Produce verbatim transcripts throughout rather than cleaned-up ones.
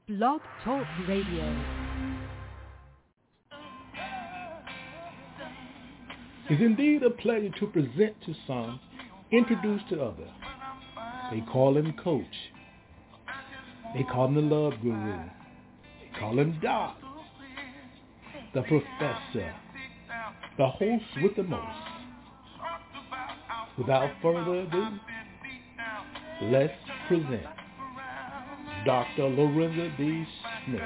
Blog Talk Radio. It's indeed a pleasure to present to some, introduce to others. They call him Coach. They call him the Love Guru. They call him Doc, the Professor, the host with the most. Without further ado, let's present Doctor Lorenzo D. Smith.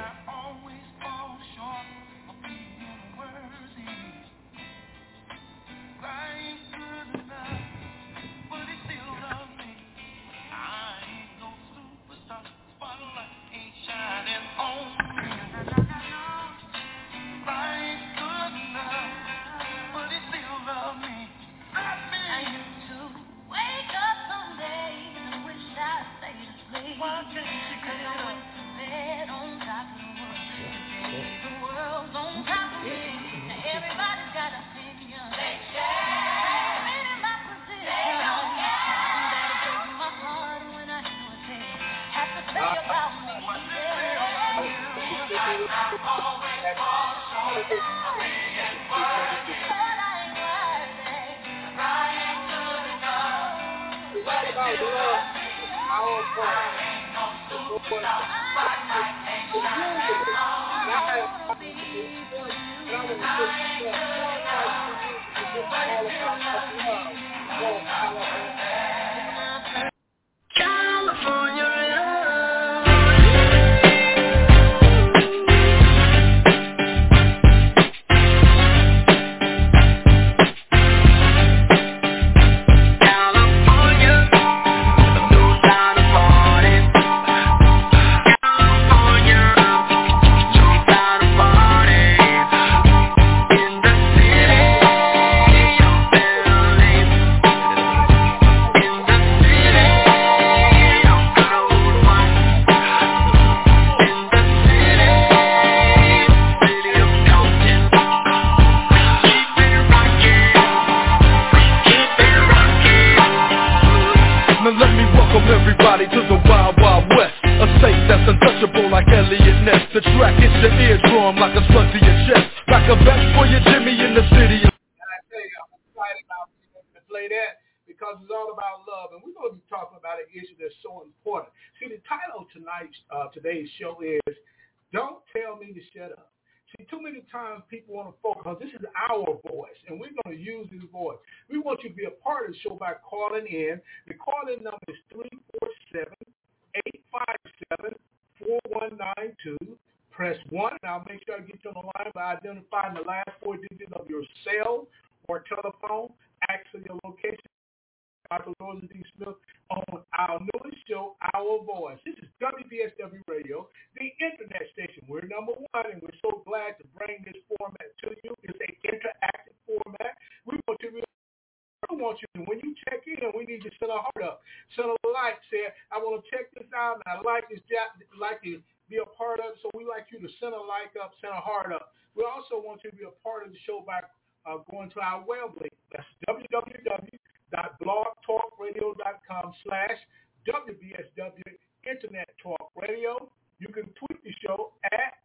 Today's show is Don't Tell Me to Shut Up. See, too many times people want to focus on this is our voice, and we're going to use this voice. We want you to be a part of the show by calling in. The call-in number is three four seven, eight five seven, four one nine two. Press one, and I'll make sure I get you on the line by identifying the last four digits of your cell or telephone, actually your location. Doctor Lorenzo D. Smith on our newest show, Our Voice. This is W B S W Radio, the internet station. We're number one, and we're so glad to bring this format to you. It's an interactive format. We want you to we want you to, when you check in, we need you to send a heart up. Send a like, say, I want to check this out, and I like this job, like to be a part of it, so we like you to send a like up, send a heart up. We also want you to be a part of the show by uh, going to our web link. That's w w w dot blog talk radio dot com slash W B S W Internet Talk Radio. You can tweet the show at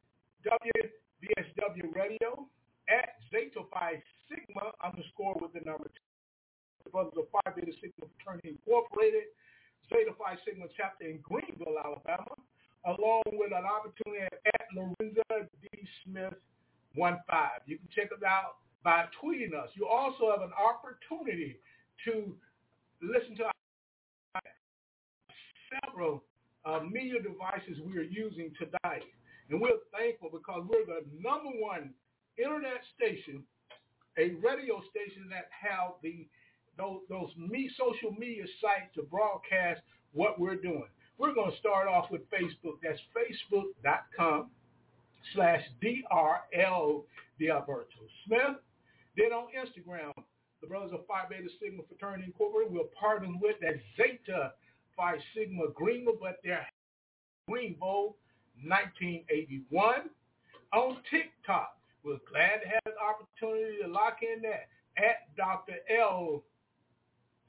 W B S W Radio, at Zeta Phi Sigma underscore with the number two. The Brothers of Phi Beta Sigma Fraternity Incorporated, Zeta Phi Sigma chapter in Greenville, Alabama, along with an opportunity at, at Lorenzo D. Smith one five. You can check us out by tweeting us. You also have an opportunity to listen to our several uh, media devices we are using tonight. And we're thankful because we're the number one internet station, a radio station that have the those, those me, social media sites to broadcast what we're doing. We're going to start off with Facebook. That's facebook.com slash D-R-L Dialberto Smith. Then on Instagram, the Brothers of Phi Beta Sigma Fraternity Incorporated, we're partnering with that Zeta Phi Sigma Greenville, but they're Greenville nineteen eighty-one. On TikTok, we're glad to have the opportunity to lock in that at Doctor L.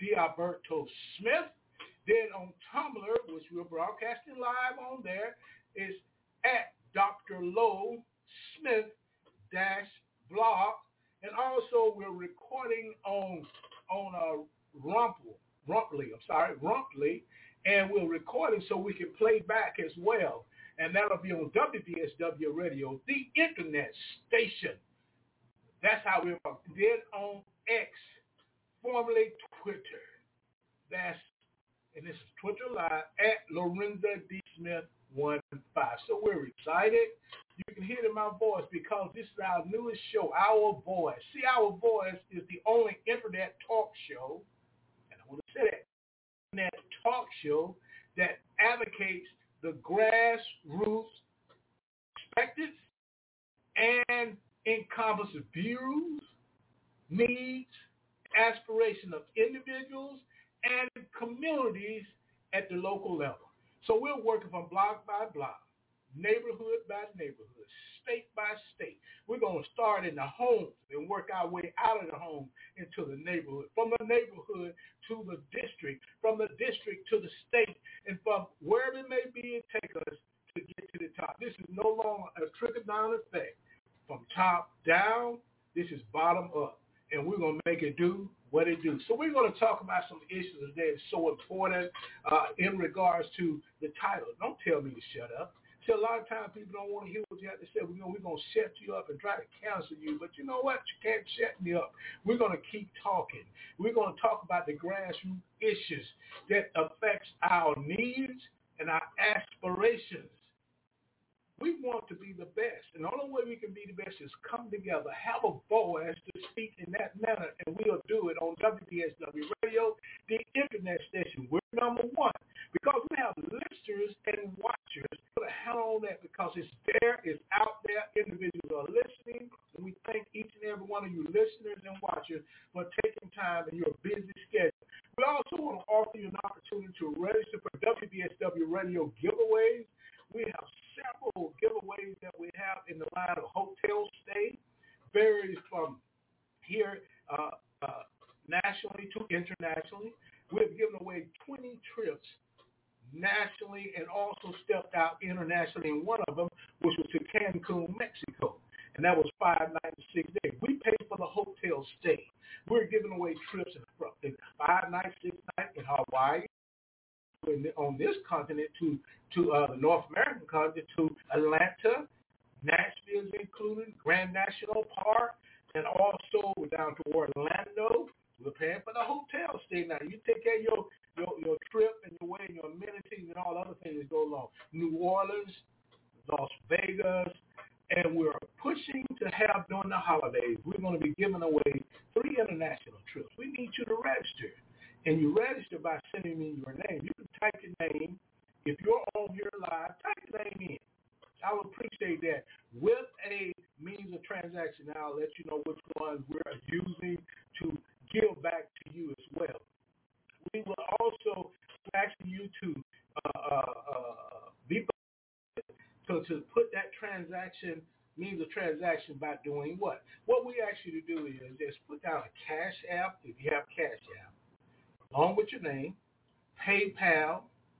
Dialberto Smith. Then on Tumblr, which we're broadcasting live on there, is at Doctor Lowe Smith dash blog. And also we're recording on on a Rumple, Rumply, I'm sorry, Rumply, and we're recording so we can play back as well. And that'll be on W B S W Radio, the internet station. That's how we're from. Then on X, formerly Twitter. That's, and this is Twitter Live, at Lorenza D. Smith one five. So we're excited. You can hear it in my voice because this is our newest show, Our Voice. See, Our Voice is the only internet talk show, and I want to say that, internet talk show that advocates the grassroots perspectives and encompasses views, needs, aspirations of individuals and communities at the local level. So we're working from block by block, neighborhood by neighborhood, state by state. We're going to start in the homes and work our way out of the home into the neighborhood, from the neighborhood to the district, from the district to the state, and from wherever it may be, it take us to get to the top. This is no longer a trickle-down effect. From top down, this is bottom up, and we're going to make it do what it do. So we're going to talk about some issues that is so important uh, in regards to the title. Don't tell me to shut up. See, a lot of times people don't want to hear what you have to say. We're going, we're going to shut you up and try to cancel you. But you know what? You can't shut me up. We're going to keep talking. We're going to talk about the grassroots issues that affects our needs and our aspirations. We want to be the best. And the only way we can be the best is come together, have a voice to speak in that manner, and we'll do it on W B S W Radio, the internet station. We're number one because we have listeners and watchers. Put a hell on that because it's there, it's out there. Individuals are listening, and we thank each and every one of you listeners and watchers for taking time in your busy schedule. We also want to offer you an opportunity to register for W B S W Radio giveaways. We have several giveaways that we have in the line of hotel stay, varies from here uh, uh, nationally to internationally. We've given away twenty trips nationally and also stepped out internationally in one of them, which was to Cancun, Mexico. And that was five nights and six days. We paid for the hotel stay. We're giving away trips in five nights, six nights in Hawaii, on this continent to to uh, the North American continent, to Atlanta, Nashville is included, Grand National Park, and also down to Orlando. We're paying for the hotel stay now. You take care of your, your, your trip and your way and your amenities and all other things that go along. New Orleans, Las Vegas, and we're pushing to have during the holidays. We're going to be giving away three international trips. We need you to register. And you register by sending me your name. You can type your name. If you're on here live, type your name in. I would appreciate that. With a means of transaction, I'll let you know which ones we're using to give back to you as well. We will also ask you to uh, uh, uh, be so to put that transaction, means of transaction by doing what? What we ask you to do is just put down a Cash App, if you have Cash App, along with your name, PayPal,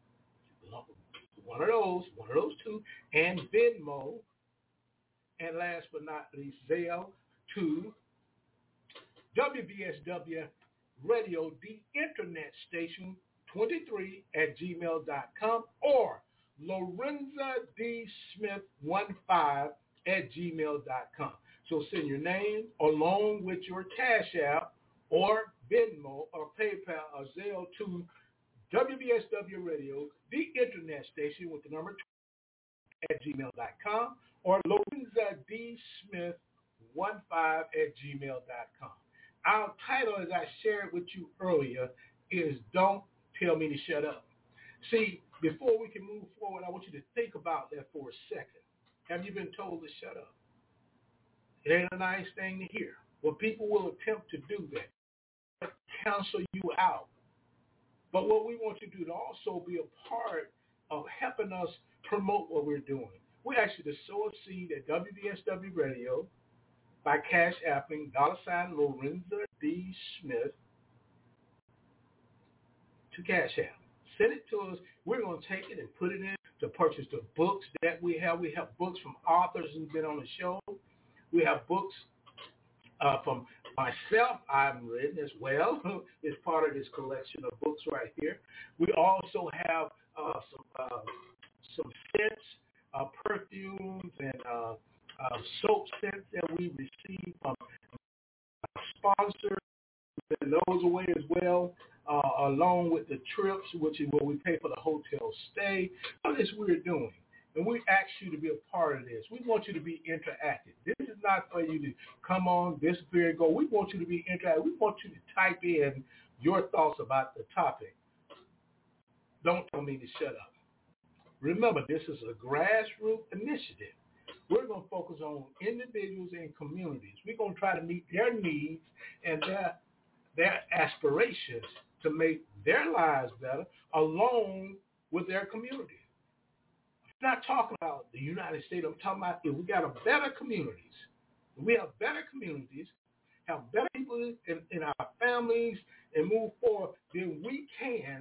one of those, one of those two, and Venmo, and last but not least, Zelle to W B S W Radio, the internet station, twenty-three at gmail dot com, or Lorenza D. Smith one five at gmail dot com. So send your name along with your Cash App or Venmo or PayPal or Zelle to W B S W Radio, the internet station with the number two at gmail dot com, or Lorenza D. Smith one five at gmail dot com. Our title, as I shared with you earlier, is Don't Tell Me to Shut Up. See, before we can move forward, I want you to think about that for a second. Have you been told to shut up? It ain't a nice thing to hear. Well, people will attempt to do that, cancel you out. But what we want you to do to also be a part of helping us promote what we're doing. We ask you to sow a seed at W B S W Radio by Cash Apping, dollar sign Lorenza D. Smith to Cash App. Send it to us. We're going to take it and put it in to purchase the books that we have. We have books from authors who've been on the show. We have books uh, from myself I've written as well. It's part of this collection of books right here. We also have uh, some uh, some scents, uh, perfumes, and uh, uh, soap scents that we receive from sponsors. And those away as well, uh, along with the trips, which is where we pay for the hotel stay. All this we're doing. And we ask you to be a part of this. We want you to be interactive. This is not for you to come on, disappear, and go. We want you to be interactive. We want you to type in your thoughts about the topic. Don't tell me to shut up. Remember, this is a grassroots initiative. We're going to focus on individuals and communities. We're going to try to meet their needs and their, their aspirations to make their lives better along with their community. I'm not talking about the United States. I'm talking about if we got a better communities. If we have better communities, have better people in, in our families, and move forward, then we can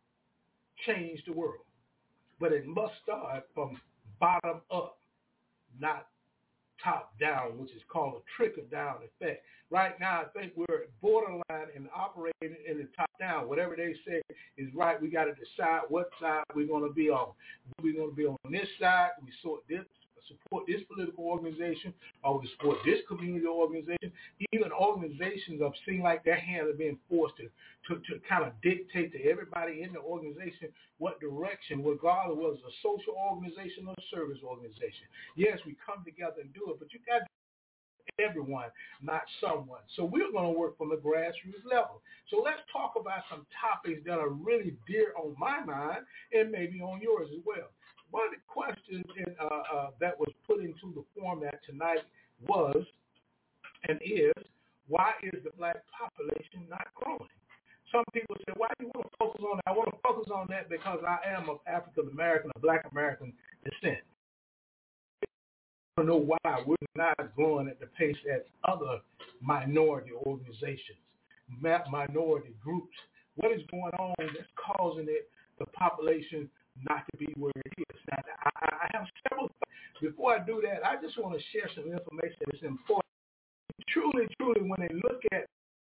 change the world. But it must start from bottom up, not top down, which is called a trickle-down effect. Right now, I think we're borderline and operating in the top down. Whatever they say is right. We got to decide what side we're going to be on. We're going to be on this side. We sort this, support this political organization, or we support this community organization. Even organizations have seen like their hands are being forced to, to, to kind of dictate to everybody in the organization what direction, regardless whether it's a social organization or a service organization. Yes, we come together and do it, but you got to everyone, not someone. So we're going to work from the grassroots level. So let's talk about some topics that are really dear on my mind and maybe on yours as well. One of the questions in, uh, uh, that was put into the format tonight was and is, why is the black population not growing? Some people say, why do you want to focus on that? I want to focus on that because I am of African American or black American descent. I don't know why we're not growing at the pace as other minority organizations, minority groups. What is going on that's causing it, the population not to be where it is? Now, I, I have several things. Before I do that, I just want to share some information that's important. Truly, truly, when they look at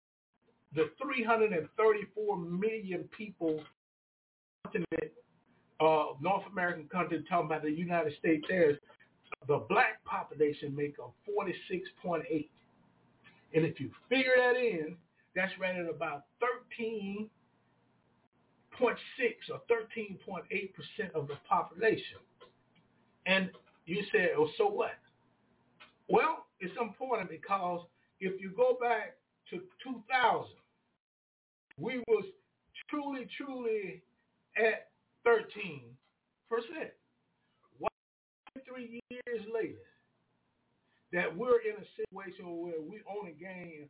the three hundred thirty-four million people continent, uh, North American country, talking about the United States, there's the black population make up forty-six point eight. And if you figure that in, that's right at about thirteen point six or thirteen point eight percent of the population. And you said, oh, so what? Well, it's important because if you go back to two thousand, we was truly, truly at thirteen percent. Three years later, that we're in a situation where we only gain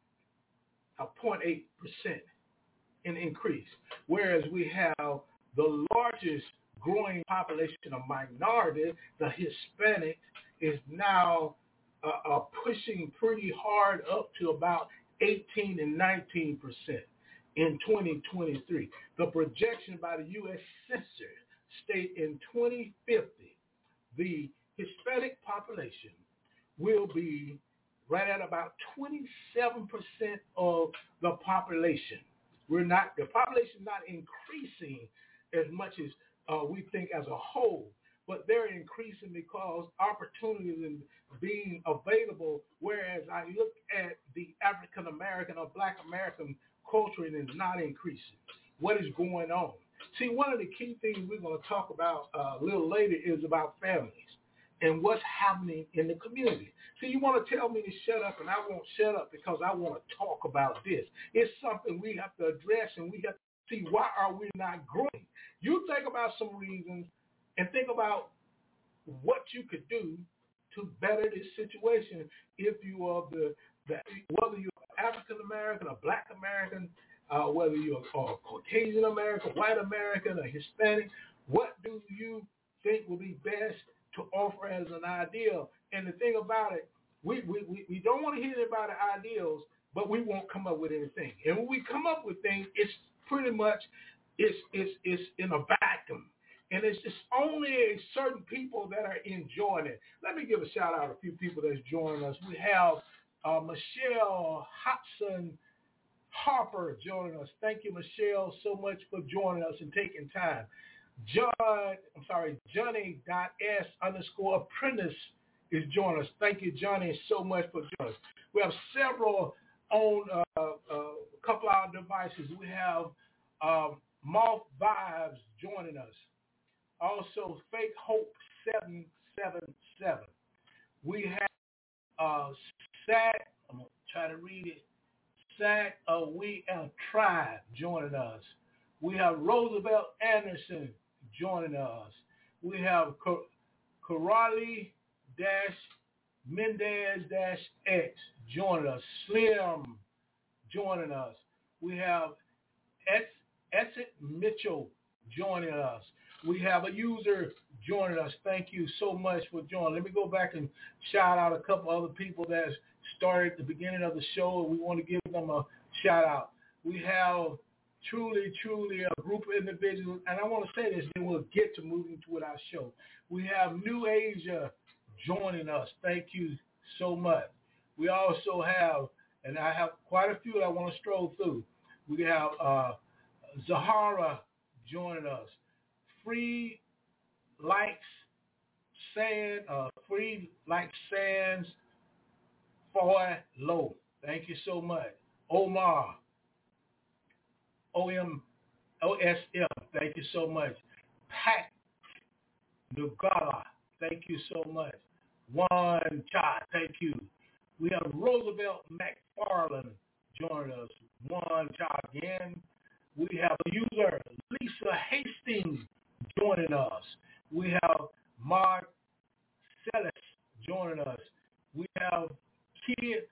a zero point eight percent in increase, whereas we have the largest growing population of minority, the Hispanic, is now uh, uh, pushing pretty hard up to about eighteen and nineteen percent in twenty twenty-three. The projection by the U S Census state in twenty fifty, the Hispanic population will be right at about twenty-seven percent of the population. We're not, the population is not increasing as much as uh, we think as a whole, but they're increasing because opportunities and being available, whereas I look at the African American or Black American culture and it's not increasing. What is going on? See, one of the key things we're going to talk about uh, a little later is about families and what's happening in the community. See, you want to tell me to shut up, and I won't shut up because I want to talk about this. It's something we have to address, and we have to see why are we not growing. You think about some reasons and think about what you could do to better this situation if you are the, the whether you're African American or Black American, uh, whether you're a Caucasian American, White American, or Hispanic. What do you think will be best to offer as an ideal? And the thing about it, we, we, we, we don't want to hear about the ideals, but we won't come up with anything. And when we come up with things, it's pretty much it's it's it's in a vacuum. And it's just only certain people that are enjoying it. Let me give a shout out to a few people that's joining us. We have uh, Michelle Hobson Harper joining us. Thank you, Michelle, so much for joining us and taking time. John, I'm sorry, Johnny.S underscore apprentice is joining us. Thank you, Johnny, so much for joining us. We have several on uh, uh, a couple of our devices. We have um, Moth Vibes joining us. Also, Fake Hope seven seven seven. We have uh, Sack, I'm going to try to read it, Sack uh, We Are Tribe joining us. We have Roosevelt Anderson joining us. We have Corrali dash Mendez dash X joining us. Slim joining us. We have Esset Mitchell joining us. We have a user joining us. Thank you so much for joining. Let me go back and shout out a couple other people that started at the beginning of the show, and we want to give them a shout out. We have truly, truly a group of individuals, and I want to say this, then we'll get to moving to our show. We have New Asia joining us. Thank you so much. We also have, and I have quite a few that I want to stroll through. We have uh, Zahara joining us. Free likes sand, uh, free like sands for low. Thank you so much. Omar, O M O S M, thank you so much. Pat Nugala, thank you so much. One Cha, thank you. We have Roosevelt McFarland joining us. One Cha again. We have a user, Lisa Hastings, joining us. We have Mark Sellis joining us. We have Kid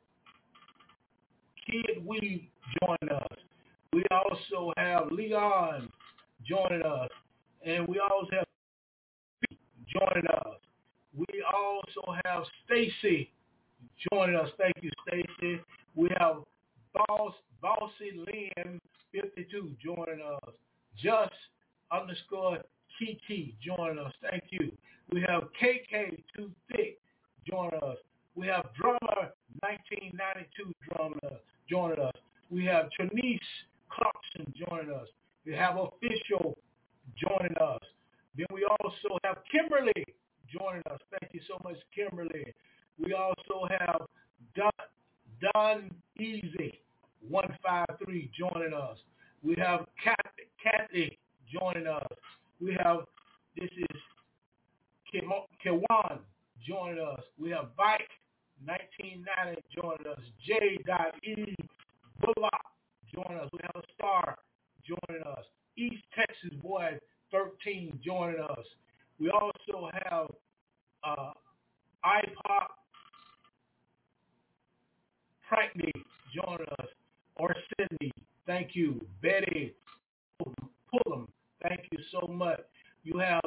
Kid Weed joining us. We also have Leon joining us. And we also have joining us. We also have Stacy joining us. Thank you, Stacy. We have Boss Bossy Lynn fifty-two joining us. Just underscore Kiki joining us. Thank you. We have K K Too Thick joining us. We have Drummer nineteen ninety-two joining us. Joining us. We have Trinice Clarkson joining us. We have Official joining us. Then we also have Kimberly joining us. Thank you so much, Kimberly. We also have Don, Don Easy one five three joining us. We have Kathy, Kathy joining us. We have, this is Kewan joining us. We have Bike nineteen ninety joining us. J. E. Bullock joining us. We have a Star joining us. East Texas Boy thirteen joining us. We also have uh, iPop Prankney joining us. Or Sydney, thank you. Betty Pullum, thank you so much. You have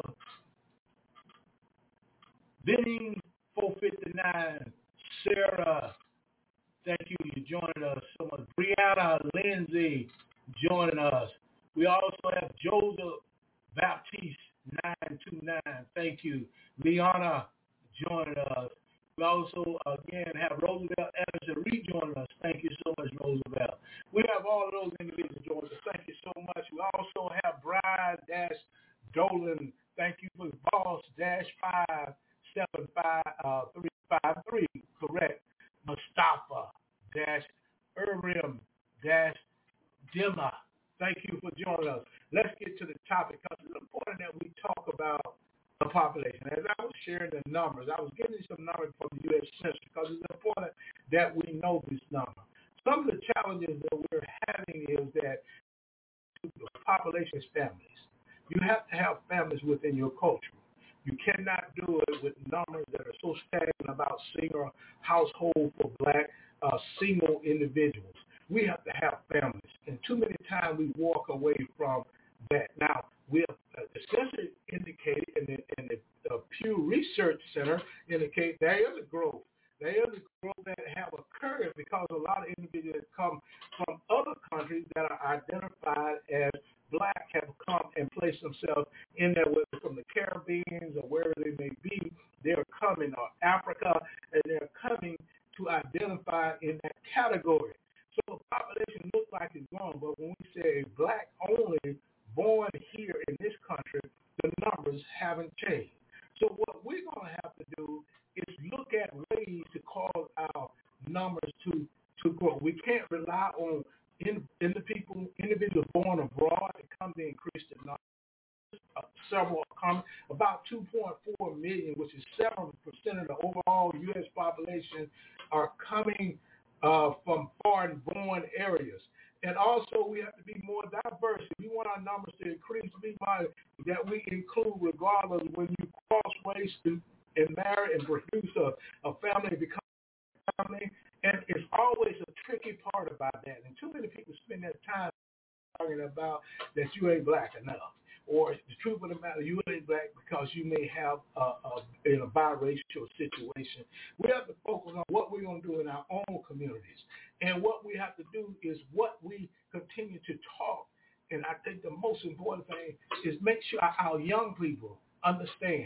Benning four fifty-nine, Sarah, thank you, you joining us so much. Brianna Lindsay joining us. We also have Joseph Baptiste nine two nine, thank you. Liana joining us. We also, again, have Roosevelt Anderson rejoining us. Thank you so much, Roosevelt. We have all of those individuals joining us. Thank you so much. We also have Bride Dash Dolan. Thank you for Boss Dash five seven five uh, three five three. Correct. Mustafa Dash Urim Dash Dima. Thank you for joining us. Let's get to the topic because it's important that we talk about the population. As I was sharing the numbers, I was getting some numbers from the U S Census because it's important that we know this number. Some of the challenges that we're having is that the population is families. You have to have families within your culture. You cannot do it with numbers that are so stagnant about single household for black uh, single individuals. We have to have families, and too many times we walk away from that. Now, we have, uh, the census indicated, and the, and the uh, Pew Research Center indicate there is a growth. There is a growth that have occurred because a lot of individuals come from other countries that are identified as black have come and placed themselves in there with from wherever they may be, they're coming, or Africa, and they're coming to identify in that category. So the population looks like it's growing, but when we say black only born here in this country, the numbers haven't changed. So what we're going to have to do is look at ways to cause our numbers to, to grow. We can't rely on in, in the people, individuals born abroad to come to increase the numbers. Uh, several are coming, about two point four million, which is seven percent of the overall U S population, are coming uh, from foreign-born areas. And also, we have to be more diverse. If we want our numbers to increase, we might that we include, regardless, when you cross race and marry and produce a, a family, become a family. And it's always a tricky part about that. And too many people spend their time talking about that you ain't black enough. Or the truth of the matter, you ain't black because you may have a, a, in a biracial situation. We have to focus on what we're going to do in our own communities. And what we have to do is what we continue to talk. And I think the most important thing is make sure our young people understand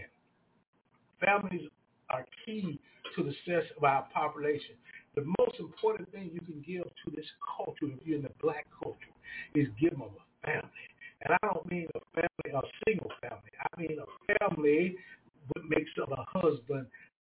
families are key to the success of our population. The most important thing you can give to this culture, if you're in the black culture, is give them a family. And I don't mean a family, a single family. I mean a family that makes up a husband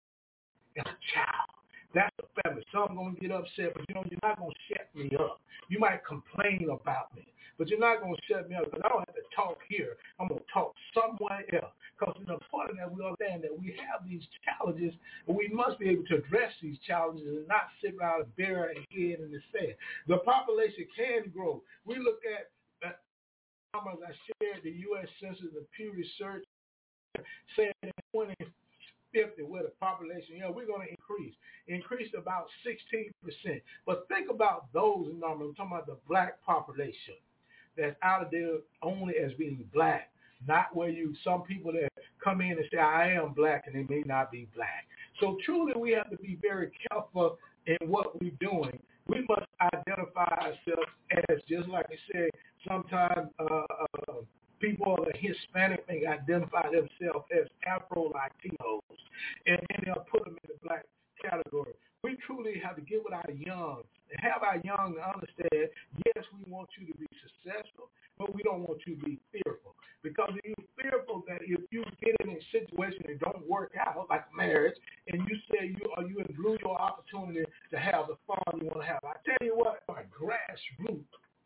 and a child. That's a family. Some going to get upset, but you know, you're not going to shut me up. You might complain about me, but you're not going to shut me up because I don't have to talk here. I'm going to talk somewhere else. Because it's important that we understand that we have these challenges, and we must be able to address these challenges and not sit around and bury our head in the sand. The population can grow. We look at numbers I shared, the U S Census and Pew Research saying in twenty fifty, where the population, you know, we're going to increase, increase about sixteen percent. But think about those numbers. I'm talking about the black population that's out of there only as being black, not where you, some people that come in and say, I am black, and they may not be black. So truly we have to be very careful in what we're doing. We must identify ourselves as, just like I said, sometimes uh, uh, people of the Hispanic may identify themselves as Afro-Latinos, and then they'll put them in the black category. We truly have to get with our young and have our young understand, yes, we want you to be successful, but we don't want you to be fearful. Because if you're fearful that if you get in a situation that don't work out, like marriage, and you say you or you blew your opportunity to have the fun you want to have, I tell you what, our grassroots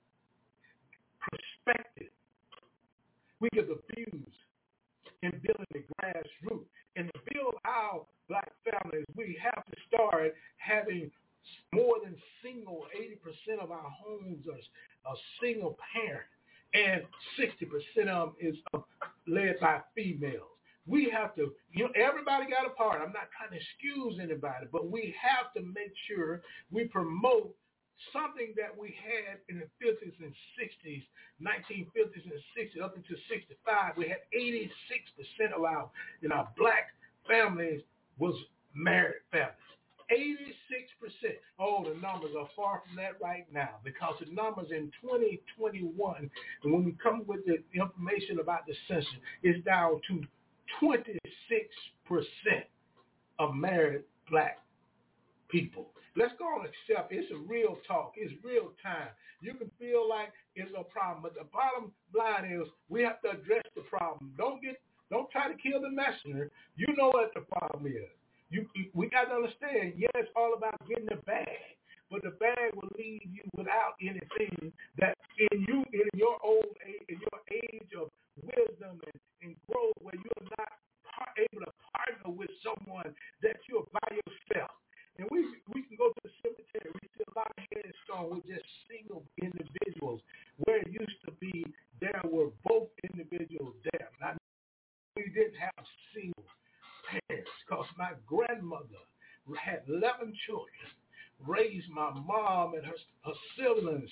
perspective, we get the views in building the grassroots. And to build our black families, we have to start having more than single. eighty percent of our homes are a single parent, and sixty percent of them is uh, led by females. We have to, you know, everybody got a part. I'm not trying to excuse anybody, but we have to make sure we promote something that we had in the fifties and sixties, nineteen fifties and sixties, up until sixty-five. We had eighty-six percent of our, in our black families was married families. eighty-six percent. Oh, the numbers are far from that right now, because the numbers in twenty twenty-one, and when we come with the information about the census, is down to twenty-six percent of married black people. Let's go and accept it's a real talk. It's real time. You can feel like it's a problem, but the bottom line is we have to address the problem. Don't get, don't try to kill the messenger. You know what the problem is. You, we got to understand, yeah, it's all about getting the bag, but the bag will leave you without anything that in you, in your old age, in your age of wisdom and, and growth, where you're not par- able to partner with someone that you're by yourself. And we we can go to the cemetery. We see a lot of headstones with just single individuals, where it used to be there were both individuals there. Now, we didn't have single parents, because my grandmother had eleven children, raised my mom and her, her siblings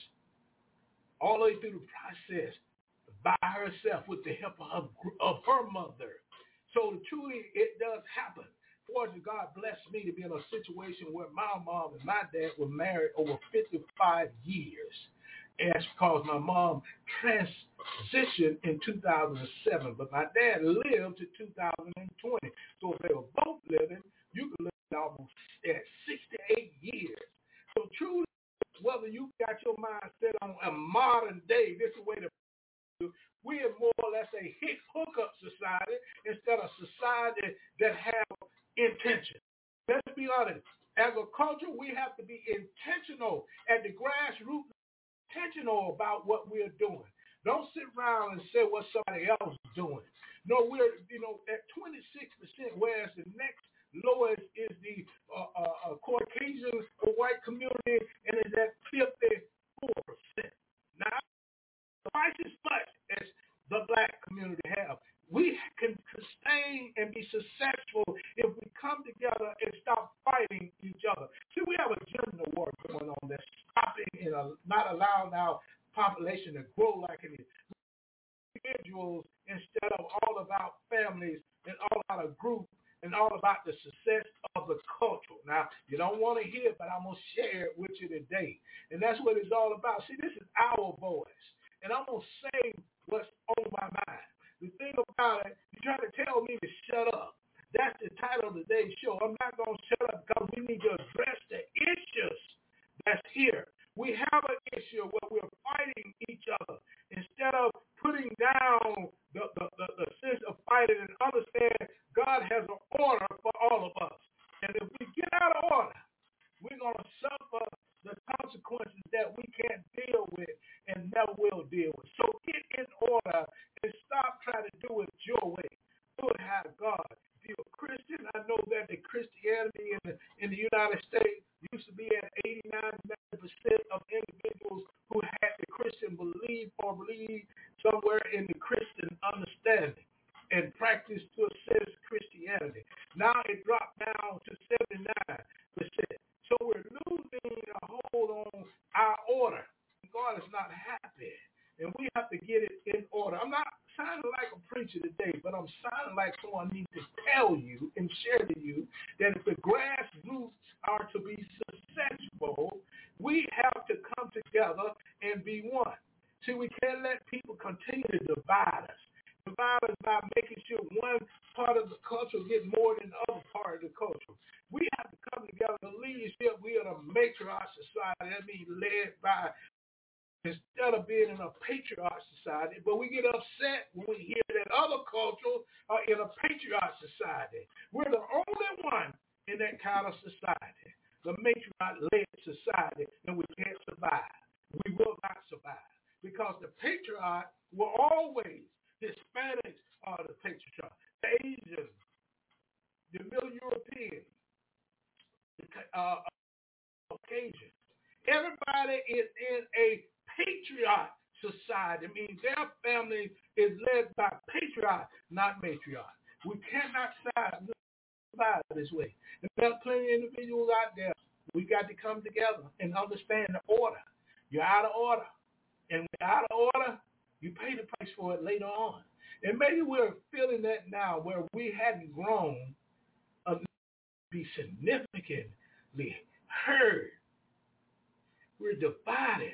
all the way through the process by herself with the help of, of her mother. So truly, it does happen. Fortunately, God blessed me to be in a situation where my mom and my dad were married over fifty-five years. That's because my mom transitioned in two thousand seven, but my dad lived to two thousand twenty. So if they were both living, you could live almost at sixty-eight years. So truly, whether you got your mind set on a modern day, this is the way to do. We are more or less a hit hookup society instead of society that have intention. Let's be honest. Agriculture, we have to be intentional at the grassroots, intentional about what we're doing. Don't sit around and say what somebody else is doing. No, we're, you know, at twenty-six percent, whereas the next lowest is the uh, uh, uh, Caucasian or white community, and is at fifty-four percent. Now, twice as much as the black community have. We can sustain and be successful if we come together and stop fighting each other. See, we have a gender war going on that's stopping and uh, not allowing our population to grow like it is. Individuals instead of all about families and all about a group and all about the success of the culture. Now, you don't want to hear it, but I'm going to share it with you today. And that's what it's all about. See, this is our voice. And I'm going to say what's on my mind. The thing about it, you try to tell me to shut up. That's the title of today's show. I'm not going to shut up because we need to address the issues that's here. We have an issue where we're fighting each other instead of putting down the, the, the, the sense of fighting and understand God has an order for all of us. And if we get out of order, we're going to suffer the consequences that we can't deal with and never will deal with. So get in order and stop trying to do it your way. Do it how God. If you're a Christian, I know that the Christianity in the, in the United States used to be at eighty-nine, ninety percent of individuals who had the Christian belief or believe somewhere in the Christian understanding and practice to a sense Christianity. Now it dropped down to seventy-nine percent. So we're losing a hold on our order. God is not happy. And we have to get it in order. I'm not sounding like a preacher today, but I'm sounding like someone needs to tell you and share to you that if the grassroots are to be successful, we have to come together and be one. See, we can't let people continue to divide us. Divide us by making sure one part of the culture get more than the other part of the culture. We have to come together. The leadership, we are a matriarch society. That means led by, instead of being in a patriarch society, but we get upset when we hear that other cultures are in a patriarch society. We're the only one in that kind of society, the matriarch-led society, and we can't survive. We will not survive because the patriarch will always, Hispanics are the patriarch, the Asians, the Middle Europeans, the uh, Caucasians. Everybody is in a patriarch society. It means their family is led by patriarch, not matriarch. We cannot survive this way. There are plenty of individuals out there. We got to come together and understand the order. You're out of order. And when you're out of order, you pay the price for it later on. And maybe we're feeling that now where we hadn't grown enough to be significantly heard. We're divided.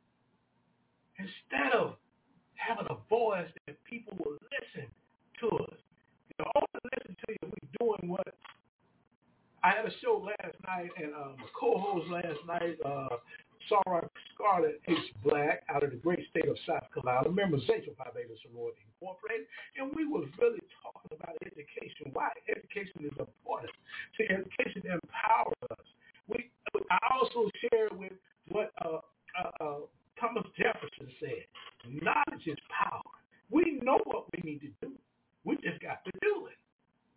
Instead of having a voice that people will listen to us. They'll only listen to you if we're doing what. I had a show last night, and uh, my co-host last night, uh, Sarah Scarlett H. Black, out of the great state of South Carolina, member of Zachem Phi Beta Sorority Incorporated, and we was really talking about education, why education is important. See, education empowers us. We, I also shared with what uh, uh, uh, Thomas Jefferson said, knowledge is power. We know what we need to do. We just got to do it.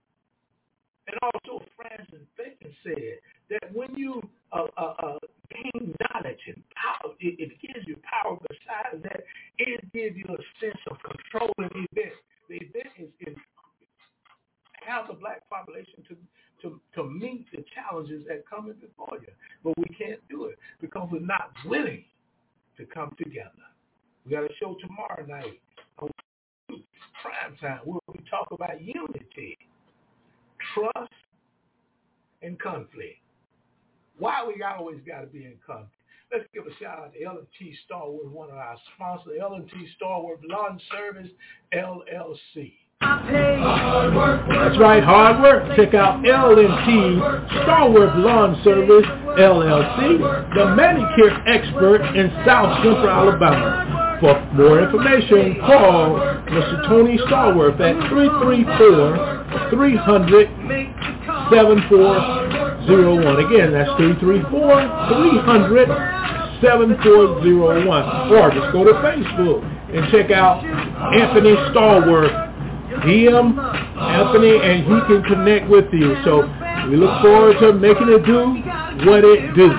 And also Francis Bacon said that when you uh, uh, uh, gain knowledge and power, it, it gives you power. Besides that, it gives you a sense of controlling the event. The event is, is have the black population to, to, to meet the challenges that come before you. But we can't do it because we're not willing to come together. We got a show tomorrow night on prime time where we talk about unity, trust, and conflict. Why we always got to be in conflict? Let's give a shout out to L and T Starworth, one of our sponsors, L and T Starworth Lawn Service, L L C. That's right, hard work. Check out L and T Starworth Lawn Service, L L C, the manicure expert in South Central Alabama. For more information, call Mister Tony Starworth at three three four, three hundred, seven four zero one. Again, that's three three four, three hundred, seven four zero one. Or just go to Facebook and check out Anthony Starworth. D M Anthony and he can connect with you. So we look forward to making it do what it do.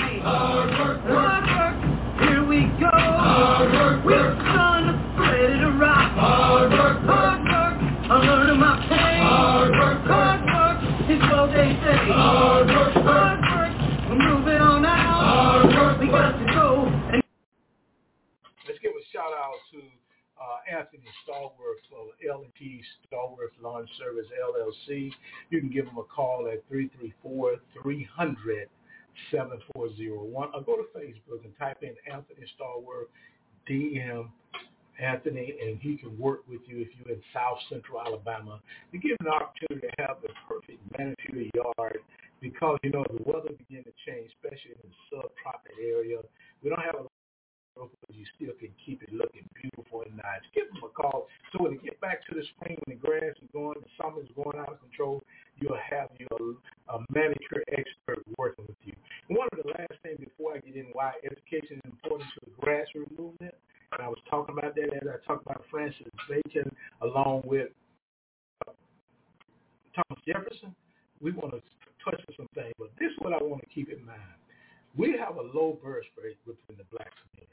Here we go. We're ready to rock. Hard work, hard work. I'm learning my pain. Hard work, hard work. It's what they say. Hard work, hard work. We're moving on out. Hard work, we got to go. Let's give a shout out to Uh, Anthony Starworth of L and T Starworth Lawn Service, L L C. You can give him a call at three three four, three hundred, seven four zero one or go to Facebook and type in Anthony Starworth, D M Anthony, and he can work with you if you're in South Central Alabama. You give him an opportunity to have the perfect manicured yard because, you know, the weather begin to change, especially in the subtropical area. We don't have a you still can keep it looking beautiful and nice. Give them a call. So when you get back to the spring, when the grass is going, the summer is going out of control, you'll have your uh, manicure expert working with you. And one of the last things before I get in why education is important to the grassroots movement, and I was talking about that as I talked about Francis Bacon along with uh, Thomas Jefferson, we want to touch on some things, but this is what I want to keep in mind. We have a low birth rate within the black community.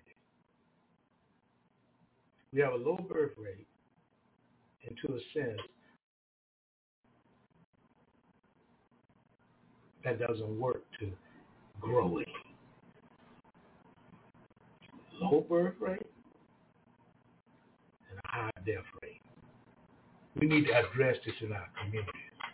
We have a low birth rate, and to a sense, that doesn't work to growing. Low birth rate and a high death rate. We need to address this in our community.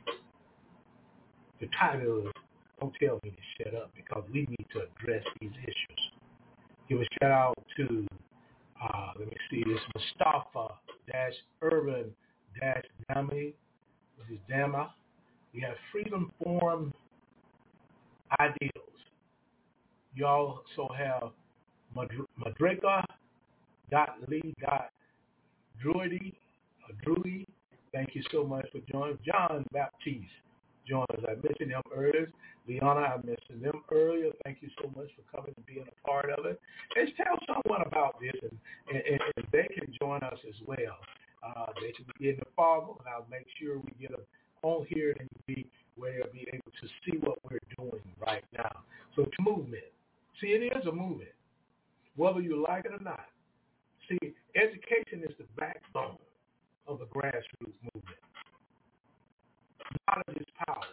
The title is Don't Tell Me to Shut Up, because we need to address these issues. Give a shout out to Uh, let me see, this Mustafa dash Urban dash Dami. This is Dama. We have Freedom Forum Ideals. You also have Madrika dot Lee dot Druidy. Druidy. Thank you so much for joining. John Baptiste joined us. I mentioned him earlier. Leona, I mentioned them earlier. Thank you so much for coming and being a part of it. And tell someone about this, and, and, and they can join us as well. Uh, they can be in the follow, and I'll make sure we get them on here and be where they'll be able to see what we're doing right now. So it's a movement. See, it is a movement, whether you like it or not. See, education is the backbone of the grassroots movement. Knowledge is power.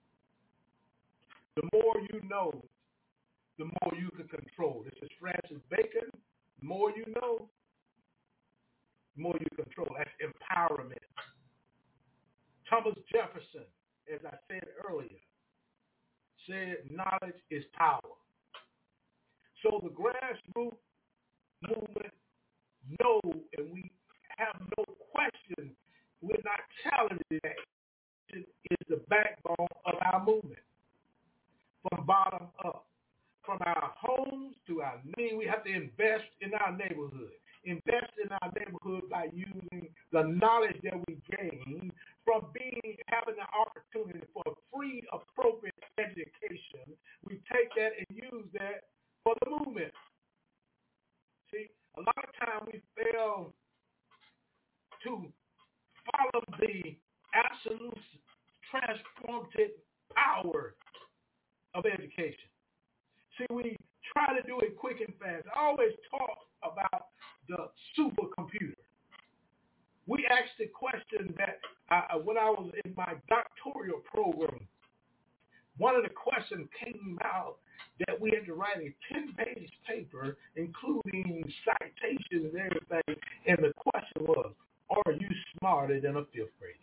The more you know, the more you can control. This is Francis Bacon. The more you know, the more you control. That's empowerment. Thomas Jefferson, as I said earlier, said knowledge is power. So the grassroots movement know, and we have no question, we're not challenging that. It is the backbone of our movement. From bottom up, from our homes to our name, we have to invest in our neighborhood. Invest in our neighborhood by using the knowledge that we gain from being having the opportunity for free, appropriate education. We take that and use that for the movement. See, a lot of times we fail to follow the absolute transformative power of education. See, we try to do it quick and fast. I always talk about the supercomputer. We asked the question that uh, when I was in my doctoral program, one of the questions came out that we had to write a ten-page paper, including citations and everything, and the question was, are you smarter than a fifth grader?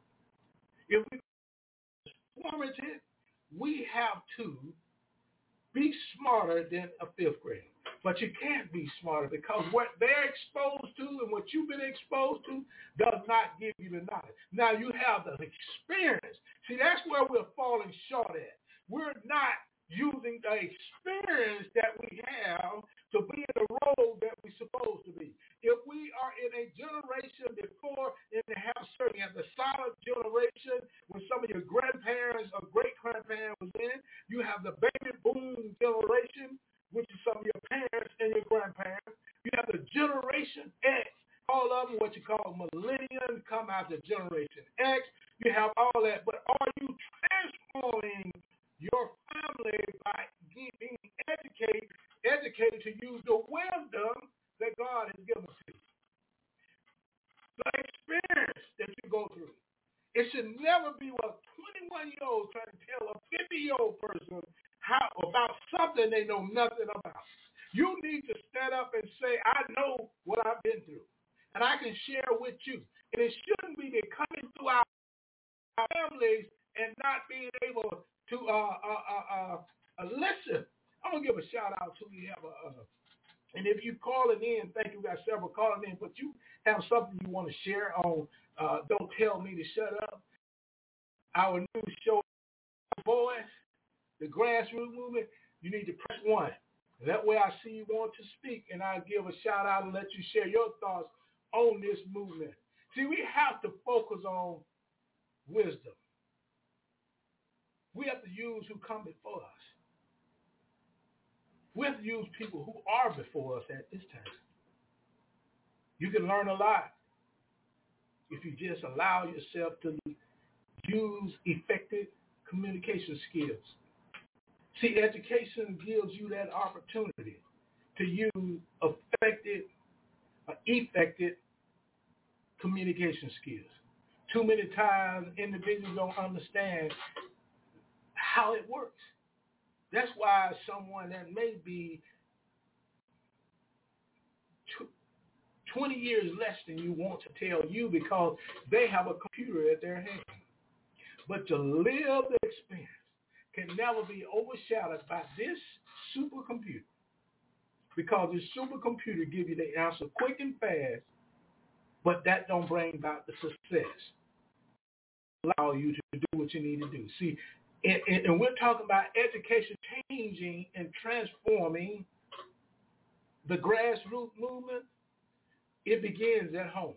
If we formative, we have to be smarter than a fifth grader. But you can't be smarter because what they're exposed to and what you've been exposed to does not give you the knowledge. Now you have the experience. See, that's where we're falling short at. We're not using the experience that we have to be in the role that we're supposed to be. If we are in a generation before and they have certain, you have the silent generation when some of your grandparents or great-grandparents was in, you have the baby boom generation, which is some of your parents and your grandparents. You have the Generation X, all of them what you call millennials come out of Generation X. You have all that, but are you transforming your family by being educated, educated to use the wisdom that God has given to you? The experience that you go through. It should never be what a twenty-one-year-old trying to tell a fifty-year-old person how about something they know nothing about. You need to stand up and say, I know what I've been through, and I can share with you. And it shouldn't be that coming through our families and not being able to uh, uh, uh, uh, uh, listen. I'm going to give a shout out to we have a, uh, and if you calling in, thank you, we got several calling in, but you have something you want to share on uh, Don't Tell Me to Shut Up, our new show, Voice, the grassroots movement, you need to press one. That way I see you want to speak, and I'll give a shout out and let you share your thoughts on this movement. See, we have to focus on wisdom. We have to use who come before us. We have to use people who are before us at this time. You can learn a lot if you just allow yourself to use effective communication skills. See, education gives you that opportunity to use effective, uh, effective communication skills. Too many times individuals don't understand how it works. That's why someone that may be twenty years less than you want to tell you because they have a computer at their hand. But to live the experience can never be overshadowed by this supercomputer because this supercomputer gives you the answer quick and fast, but that don't bring about the success. Allow you to do what you need to do. See, and, and, and we're talking about education changing and transforming the grassroots movement. It begins at home.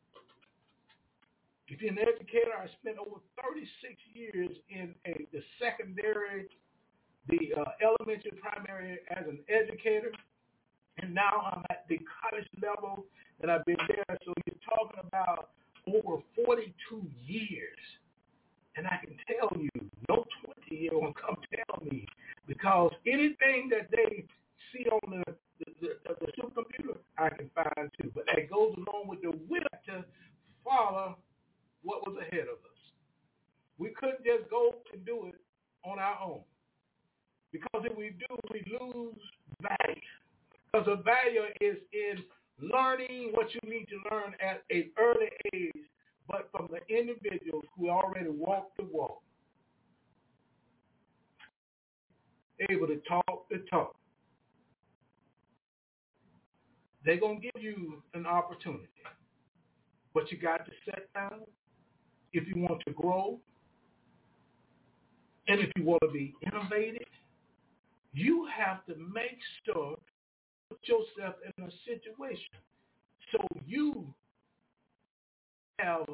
If you're an educator, I spent over thirty-six years in a, the secondary, the uh, elementary, primary as an educator, and now I'm at the college level, and I've been there. So you're talking about over forty-two years. And I can tell you, no twenty-year-old will come tell me, because anything that they see on the, the, the, the supercomputer, I can find too. But that goes along with the will to follow what was ahead of us. We couldn't just go and do it on our own. Because if we do, we lose value. Because the value is in learning what you need to learn at an early age, but from the individuals who already walk the walk, able to talk the talk. They're going to give you an opportunity, but you got to sit down if you want to grow, and if you want to be innovative. You have to make sure you put yourself in a situation so you have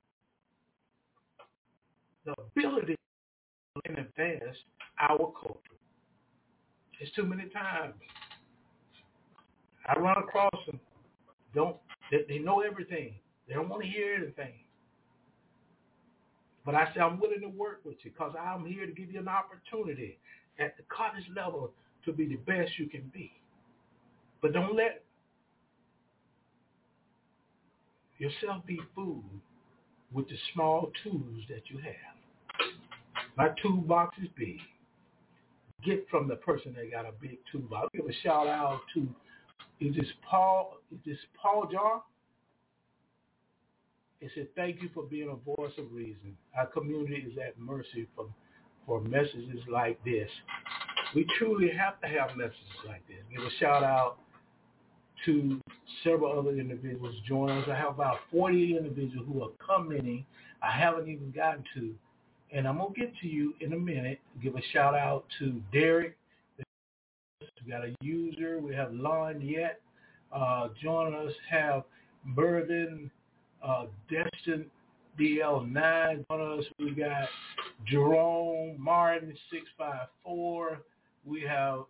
the ability to advance our culture. It's too many times I run across them. Don't they, they know everything? They don't want to hear anything. But I say I'm willing to work with you because I'm here to give you an opportunity at the college level to be the best you can be. But don't let yourself be fooled with the small tools that you have. My toolbox is big. Get from the person that got a big toolbox. I'll give a shout out to, is this Paul, is this Paul Jar? He said, thank you for being a voice of reason. Our community is at mercy for, for messages like this. We truly have to have messages like this. Give a shout out to several other individuals join us. I have about forty individuals who are commenting I haven't even gotten to, and I'm going to get to you in a minute. Give a shout out to Derek. We got a user. We have Lon Yet uh, joining us. Have Burden, uh, Destin D L nine joining us. We got Jerome Martin six five four. We have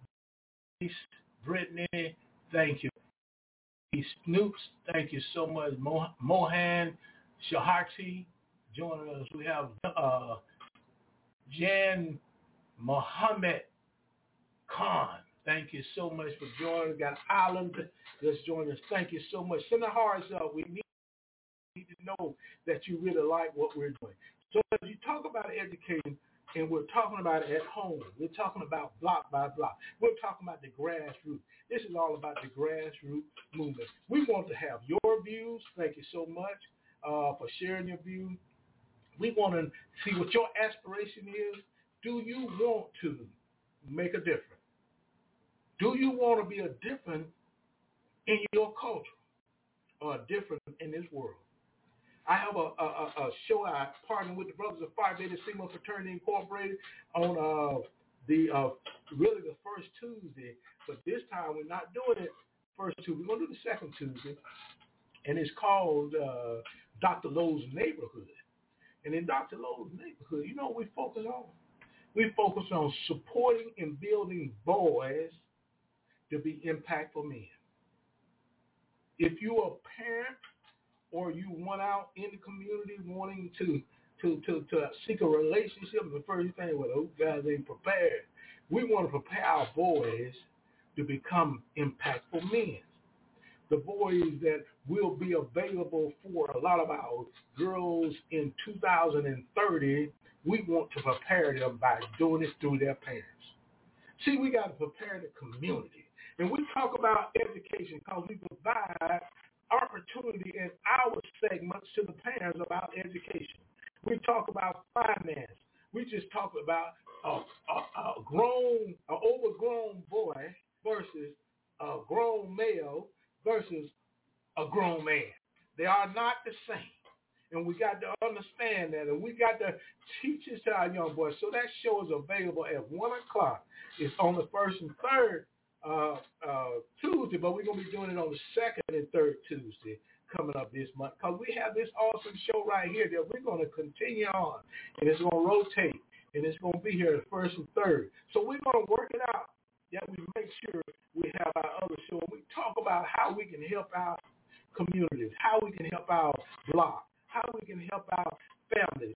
Brittany. Thank you. Snoops, thank you so much. Mo- Mohan Shahati joining us. We have uh, Jan Mohammed Khan. Thank you so much for joining. We got Island that's joining us. Thank you so much. Send the hearts up. We need to know that you really like what we're doing. So as you talk about educating, and we're talking about it at home. We're talking about block by block. We're talking about the grassroots. This is all about the grassroots movement. We want to have your views. Thank you so much uh, for sharing your view. We want to see what your aspiration is. Do you want to make a difference? Do you want to be a different in your culture or a different in this world? I have a, a, a show I partnered with the Brothers of Phi Beta Sigma Fraternity Incorporated on uh, the uh, really the first Tuesday, but this time we're not doing it first Tuesday. We're going to do the second Tuesday, and it's called uh, Doctor Lowe's Neighborhood. And in Doctor Lowe's Neighborhood, you know what we focus on? We focus on supporting and building boys to be impactful men. If you're a parent, or you went out in the community wanting to to, to, to seek a relationship, the first thing, well, those guys ain't prepared. We want to prepare our boys to become impactful men. The boys that will be available for a lot of our girls in two thousand thirty, we want to prepare them by doing it through their parents. See, we got to prepare the community. And we talk about education because we provide opportunity in our segments to the parents about education. We talk about finance. We just talk about a, a, a grown, an overgrown boy versus a grown male versus a grown man. They are not the same. And we got to understand that, and we got to teach this to our young boys. So that show is available at one o'clock. It's on the first and third Uh, uh, Tuesday, but we're going to be doing it on the second and third Tuesday coming up this month because we have this awesome show right here that we're going to continue on, and it's going to rotate, and it's going to be here the first and third. So we're going to work it out that we make sure we have our other show, and we talk about how we can help our communities, how we can help our block, how we can help our families.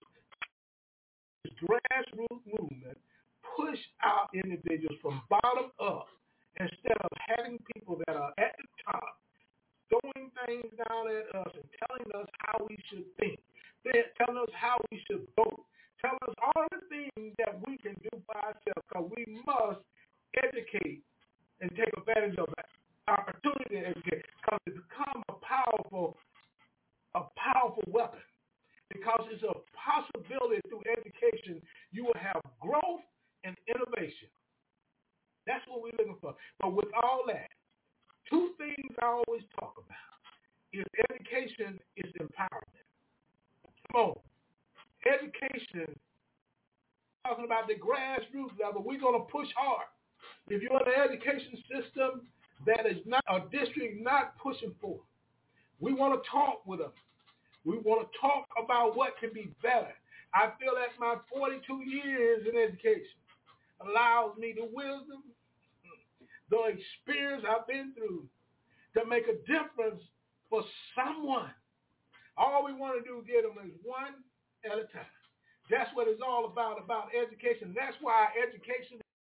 This grassroots movement push our individuals from bottom up instead of having people that are at the top throwing things down at us and telling us how we should think, they're telling us how we should vote, telling us all the things that we can do by ourselves because we must educate and take advantage of that opportunity to educate because it becomes a powerful, a powerful weapon because it's a possibility through education you will have growth and innovation. That's what we're looking for. But with all that, two things I always talk about is education is empowerment. Come on. Education, talking about the grassroots level, we're going to push hard. If you're in an education system that is not a district not pushing for, we want to talk with them. We want to talk about what can be better. I feel that my forty-two years in education allows me the wisdom, the experience I've been through to make a difference for someone. All we want to do is get them is one at a time. That's what it's all about, about education. That's why education is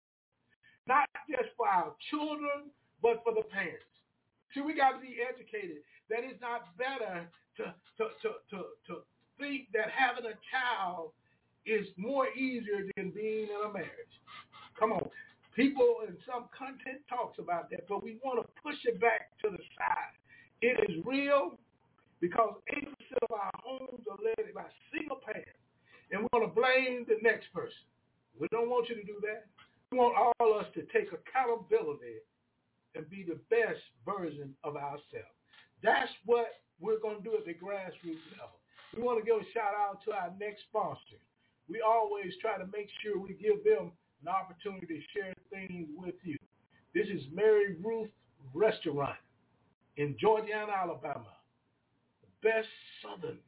not just for our children, but for the parents. See, we got to be educated. That it's not better to, to, to, to, to think that having a child is more easier than being in a marriage. Come on. People in some content talks about that, but we want to push it back to the side. It is real because eighty percent of our homes are led by single parents, and we want to blame the next person. We don't want you to do that. We want all of us to take accountability and be the best version of ourselves. That's what we're going to do at the grassroots level. We want to give a shout out to our next sponsor. We always try to make sure we give them an opportunity to share things with you. This is Mary Ruth Restaurant in Georgiana, Alabama. The best southern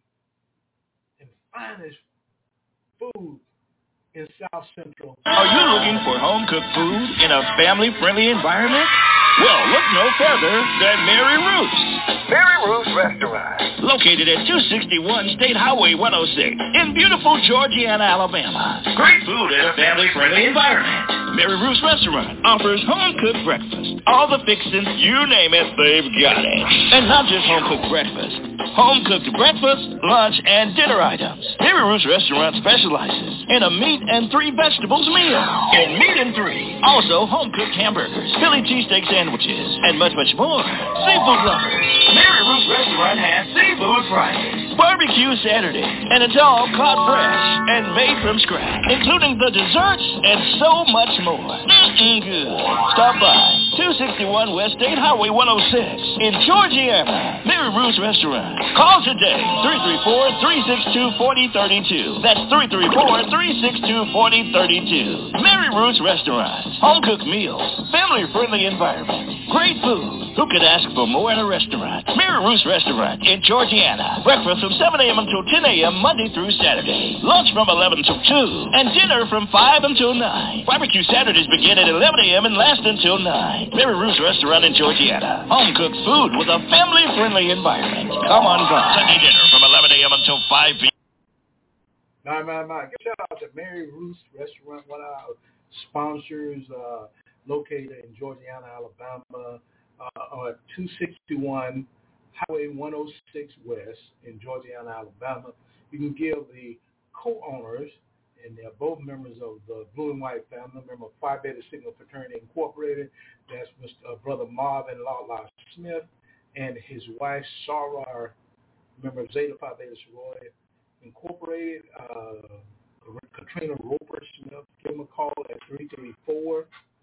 and finest food in South Central. Are you looking for home-cooked food in a family-friendly environment? Well, look no further than Mary Ruth's. Mary Ruth's Restaurant. Located at two sixty-one State Highway one oh six in beautiful Georgiana, Alabama. Great food in a family-friendly environment. Mary Ruth's Restaurant offers home-cooked breakfast. All the fixings, you name it, they've got it. And not just home-cooked breakfast. Home-cooked breakfast, lunch, and dinner items. Mary Ruth's Restaurant specializes in a meat and three vegetables meal. In meat and three. Also, home-cooked hamburgers, Philly cheesesteak sandwiches, and much, much more. Seafood lovers. Mary Ruth's Restaurant has Seafood Fridays. Barbecue Saturday. And it's all caught fresh and made from scratch, including the desserts and so much more. Mm-mm good. Stop by two sixty-one West State Highway one oh six in Georgiana. Mary Ruth's Restaurant. Call today, three three four, three six two, four oh three two. That's three three four, three six two, four oh three two. Mary Ruth's Restaurant. Home-cooked meals. Family-friendly environment. Great food. Who could ask for more in a restaurant? Mary Ruth's Restaurant in Georgiana. Breakfast from seven a.m. until ten a.m. Monday through Saturday. Lunch from eleven till two. And dinner from five until nine. Barbecue Saturdays begin at eleven a.m. and last until nine. Mary Ruth's Restaurant in Georgiana. Home-cooked food with a family-friendly environment. Come on by. Sunday dinner from eleven a.m. until five p.m. My, my, my. Give a shout out to Mary Ruth's Restaurant, one of our sponsors uh, located in Georgiana, Alabama, uh, on two sixty-one Highway one oh six West in Georgiana, Alabama. You can give the co-owners, and they're both members of the Blue and White family, member of Phi Beta Sigma Fraternity Incorporated. That's Mister Uh, Brother Marvin Lala Smith and his wife, Sarah, member of Zeta Phi Beta Sorority Incorporated, uh, Katrina Roper Smith. Give them a call at three three four,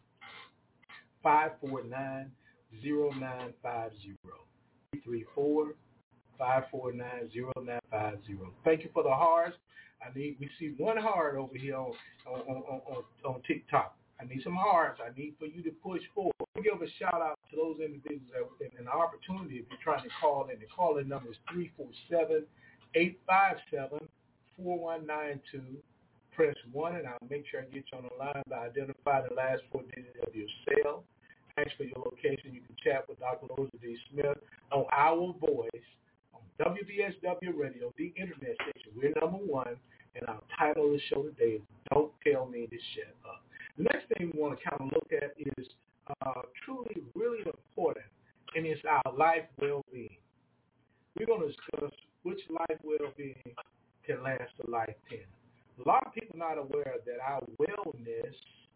five four nine, zero nine five zero. three three four, five four nine, zero nine five zero. Thank you for the hearts. I need, we see one heart over here on, on, on, on, on TikTok. I need some hearts. I need for you to push forward. We'll give a shout out to those individuals that were an opportunity if you're trying to call in. The call-in number is three four seven, eight five seven, four one nine two. Press one, and I'll make sure I get you on the line by identifying the last four digits of your cell. Thanks for your location. You can chat with Doctor Loza D. Smith on Our Voice on W B S W Radio, the internet station. We're number one, and our title of the show today is Don't Tell Me to Shut Up. The next thing we want to kind of look at is uh, truly really important, and it's our life well-being. We're going to discuss which life well-being can last a lifetime. A lot of people are not aware that our wellness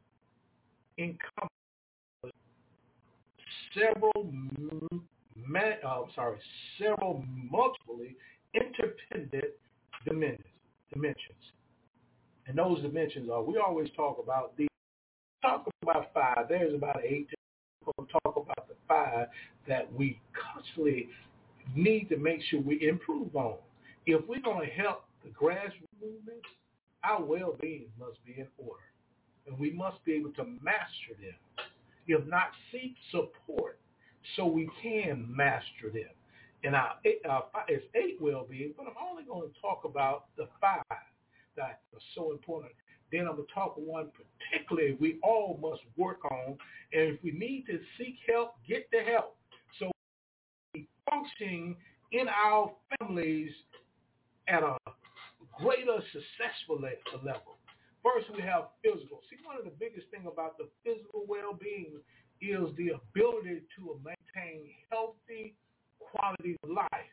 encompasses several, uh, sorry, several multiply interdependent dimensions. Dimensions, and those dimensions are. We always talk about the talk about five. There's about eight. We'll talk about the five that we constantly need to make sure we improve on. If we're going to help the grassroots movement, our well-being must be in order, and we must be able to master them. If not, seek support so we can master them. And our, our it's eight well-being, but I'm only going to talk about the five that are so important. Then I'm going to talk one particularly we all must work on, and if we need to seek help, get the help. So we function in our families at a greater successful level. First, we have physical. See, one of the biggest things about the physical well-being is the ability to maintain healthy quality of life.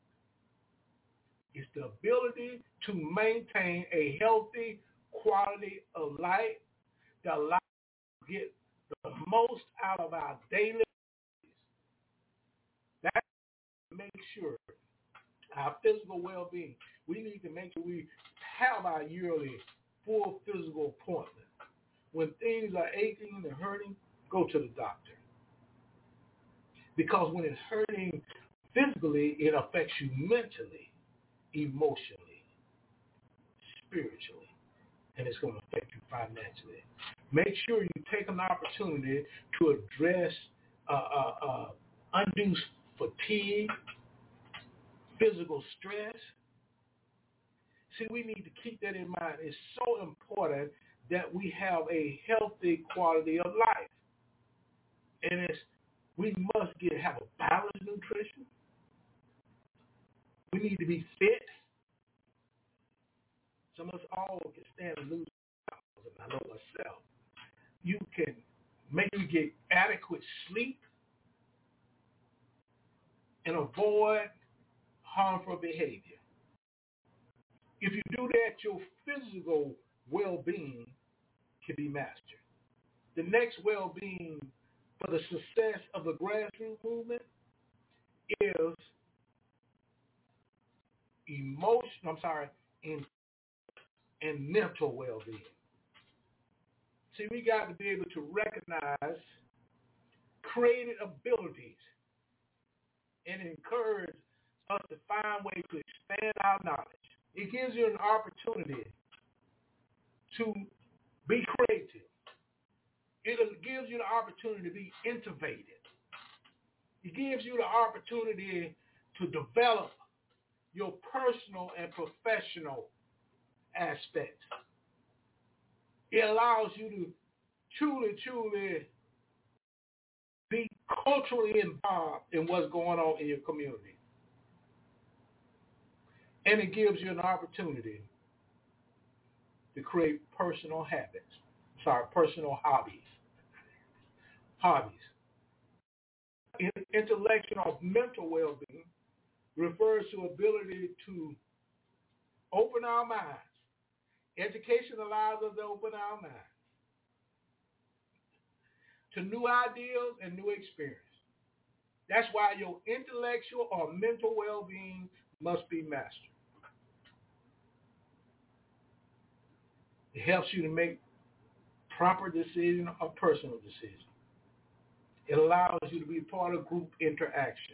It's the ability to maintain a healthy quality of life that allows us to get the most out of our daily lives. That makes sure our physical well-being. We need to make sure we have our yearly full physical appointment. When things are aching and hurting, go to the doctor. Because when it's hurting physically, it affects you mentally, emotionally, spiritually, and it's going to affect you financially. Make sure you take an opportunity to address uh, uh, uh, undue fatigue, physical stress. See, we need to keep that in mind. It's so important that we have a healthy quality of life. And it's, we must get have a balanced nutrition. We need to be fit. Some of us all can stand and lose pounds, and I know myself. You can make you get adequate sleep and avoid harmful behavior. If you do that, your physical well-being can be mastered. The next well-being for the success of the grassroots movement is emotion, I'm sorry, and, and mental well-being. See, we got to be able to recognize created abilities and encourage us to find ways to expand our knowledge. It gives you an opportunity to be creative. It gives you the opportunity to be innovative. It gives you the opportunity to develop your personal and professional aspects. It allows you to truly, truly be culturally involved in what's going on in your community. And it gives you an opportunity to create personal habits, sorry, personal hobbies. Hobbies. Intellectual or mental well-being refers to ability to open our minds. Education allows us to open our minds to new ideas and new experience. That's why your intellectual or mental well-being must be mastered. It helps you to make proper decisions or personal decisions. It allows you to be part of group interaction.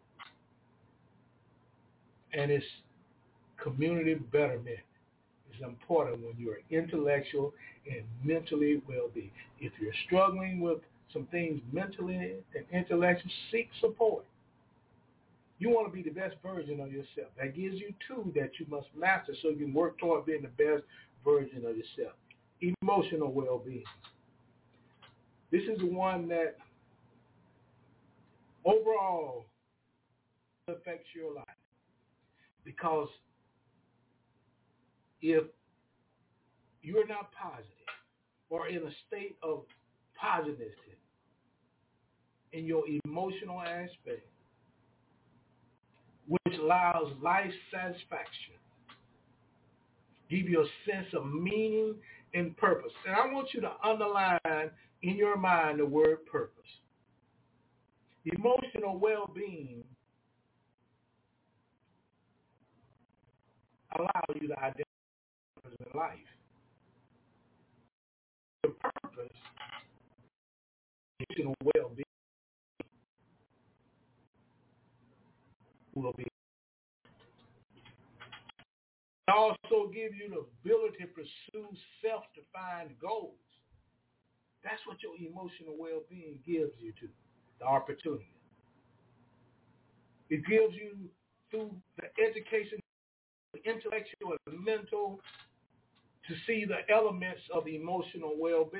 And it's community betterment. It's important when you're intellectual and mentally well-being. If you're struggling with some things mentally and intellectually, seek support. You want to be the best version of yourself. That gives you tools that you must master so you can work toward being the best version of yourself. Emotional well-being. This is the one that overall affects your life. Because if you're not positive or in a state of positiveness in your emotional aspect, which allows life satisfaction, give you a sense of meaning and purpose. And I want you to underline in your mind the word purpose. Emotional well-being allows you to identify purpose in life. The purpose, emotional well-being, will be. It also give you the ability to pursue self-defined goals. That's what your emotional well-being gives you to, the opportunity. It gives you, through the education, the intellectual and mental, to see the elements of emotional well-being.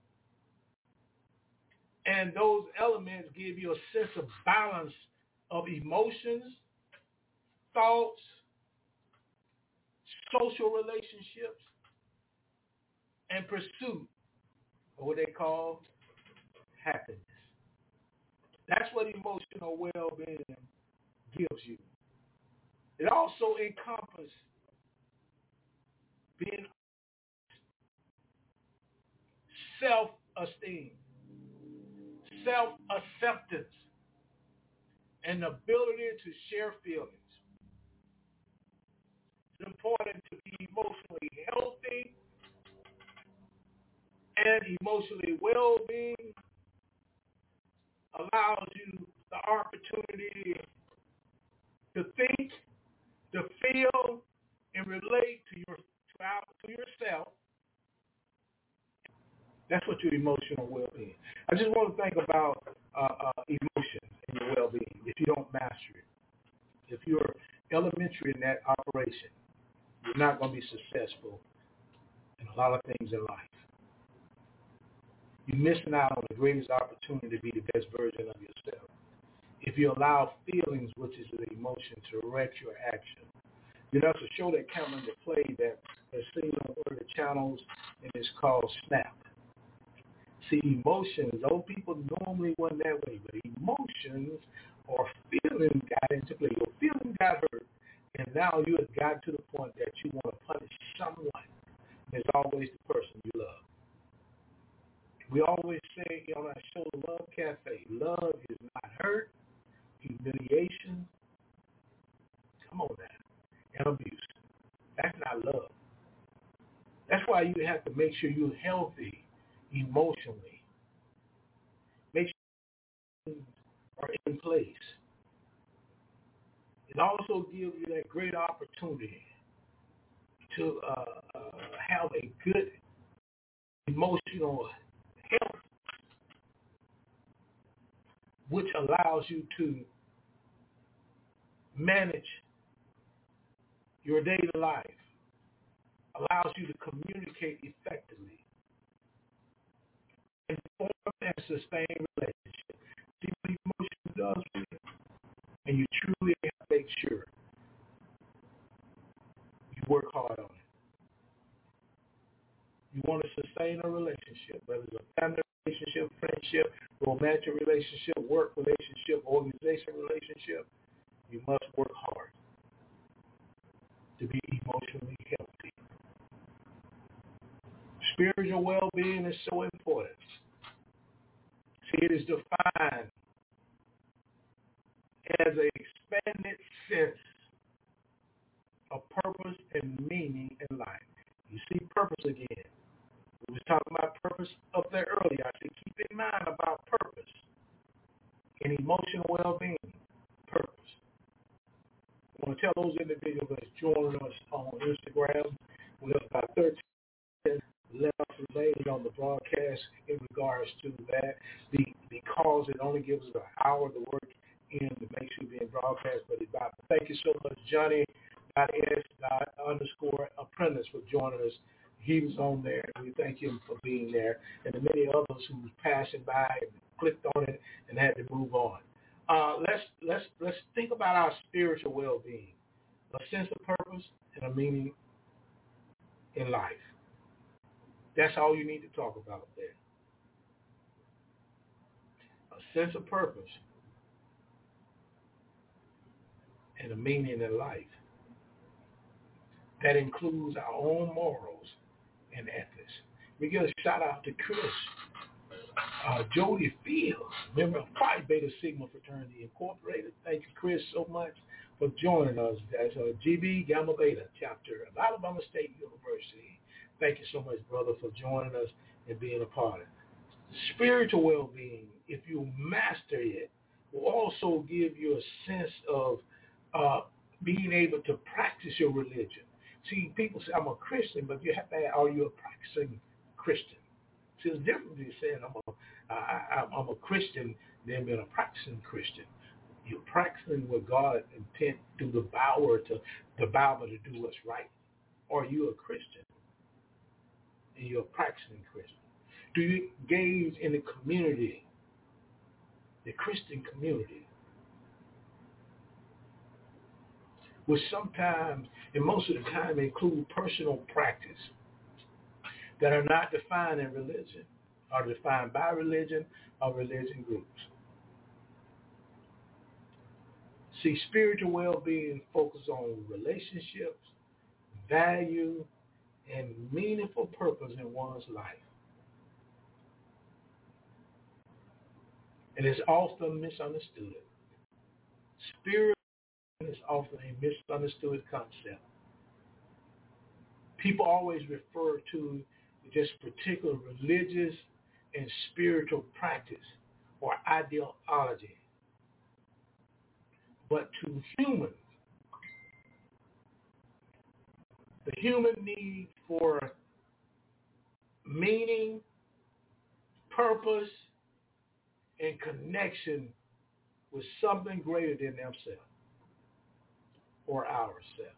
And those elements give you a sense of balance of emotions, thoughts, social relationships, and pursuit of what they call happiness. That's what emotional well-being gives you. It also encompasses being self-esteem, self-acceptance, and the ability to share feelings. It's important to be emotionally healthy and emotionally well-being allows you the opportunity to think, to feel, and relate to your to, our, to yourself. That's what your emotional well-being. I just want to think about uh, uh, emotions and your well-being. If you don't master it, if you're elementary in that operation, you're not going to be successful in a lot of things in life. You're missing out on the greatest opportunity to be the best version of yourself. If you allow feelings, which is the emotion, to direct your action. You know, there's a show that came into play that is seen on one of the channels, and it's called Snap. See, emotions, those people normally weren't that way, but emotions or feelings got into play. Your feelings got hurt, and now you have got to the point that you want to punish someone. And it's always the person you love. We always say on our show, The Love Cafe, love is not hurt, humiliation, come on now, and abuse. That's not love. That's why you have to make sure you're healthy emotionally. Make sure you are in place. It also gives you that great opportunity to uh, uh, have a good emotional health, which allows you to manage your daily life, allows you to communicate effectively, and form and sustain relationships. See what emotion does for you? And you truly have to make sure you work hard on it. You want to sustain a relationship, whether it's a family relationship, friendship, romantic relationship, work relationship, organization relationship, you must work hard to be emotionally healthy. Spiritual well-being is so important. See, it is defined as an expanded sense of purpose and meaning in life. You see purpose again. We were talking about purpose up there earlier. I said keep in mind about purpose and emotional well-being. Purpose. I want to tell those individuals that's joining us on Instagram. We have about thirteen left remaining on the broadcast in regards to that. The, because it only gives us an hour to work in to make sure being broadcast. But about, thank you so much, Johnny. S. underscore apprentice for joining us. He was on there, and we thank him for being there, and the many others who was passing by and clicked on it and had to move on. Uh, let's let's let's think about our spiritual well-being, a sense of purpose and a meaning in life. That's all you need to talk about there. A sense of purpose and a meaning in life. That includes our own morals and ethics. We give a shout out to Chris, uh, Jody Fields, member of Phi Beta Sigma Fraternity Incorporated. Thank you, Chris, so much for joining us. That's uh, G B Gamma Beta chapter of Alabama State University. Thank you so much, brother, for joining us and being a part of it. Spiritual well-being, if you master it, will also give you a sense of uh, being able to practice your religion. See, people say, I'm a Christian, but you have to ask, are you a practicing Christian? See, it's different than saying I'm a, I, I, I'm a Christian than being a practicing Christian. You're practicing what God intended through the Bible to the Bible to do what's right. Or you're a Christian and you're a practicing Christian. Do you engage in the community, the Christian community, which sometimes, and most of the time, include personal practice that are not defined in religion, are defined by religion or religion groups. See, spiritual well-being focuses on relationships, value, and meaningful purpose in one's life. And it's often misunderstood. Spirit is often a misunderstood concept. People always refer to just particular religious and spiritual practice or ideology, but to humans. The human need for meaning, purpose, and connection with something greater than themselves or ourselves.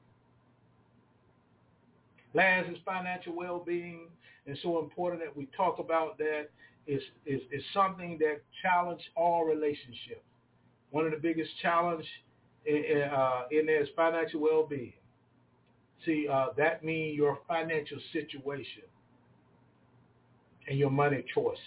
Last is financial well-being, and so important that we talk about that is, is, is something that challenges all relationships. One of the biggest challenges in, uh, in there is financial well-being. See, uh, that means your financial situation and your money choices.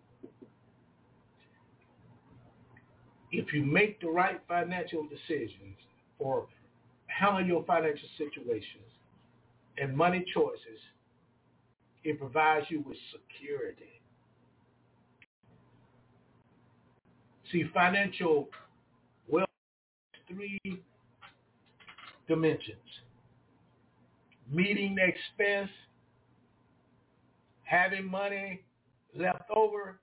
If you make the right financial decisions or handle your financial situations and money choices, it provides you with security. See, financial wealth has three dimensions. Meeting the expense, having money left over,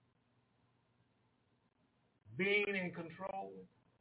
being in control,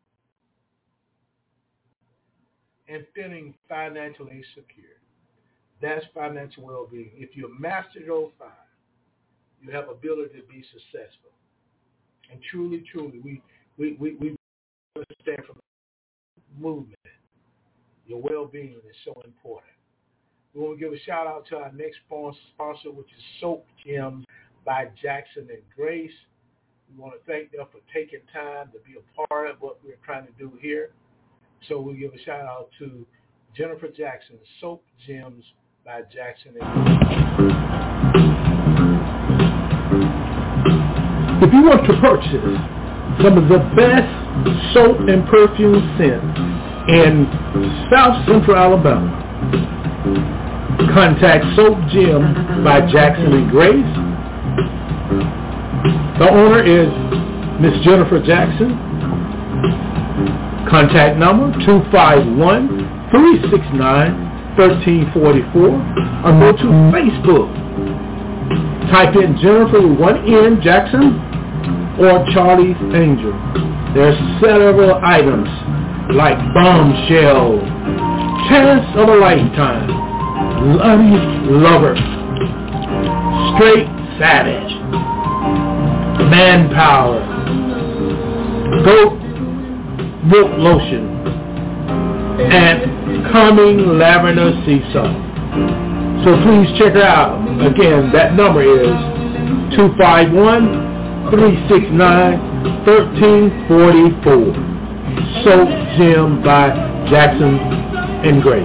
and feeling financially secure. That's financial well-being. If you master those five, you have ability to be successful. And truly, truly, we we we, we understand from the movement, your well-being is so important. We want to give a shout out to our next sponsor, which is Soap Gems by Jackson and Grace. We want to thank them for taking time to be a part of what we're trying to do here. So we give a shout out to Jennifer Jackson, Soap Gems by Jackson and Grace. If you want to purchase some of the best soap and perfume scents in South Central Alabama, contact Soap Gem by Jackson and Grace. The owner is Miss Jennifer Jackson. Contact number two five one, three six nine, one three four four or go to Facebook. Type in Jennifer with one N Jackson or Charlie's Angel. There are several items like Bombshell, Chance of a Lifetime, Bloody Lover, Straight Savage, Manpower, Goat Milk Lotion, and Calming Lavender Sea Salt. So please check it out. Again, that number is two five one, three six nine, one three four four. Soap Gem by Jackson and Grace.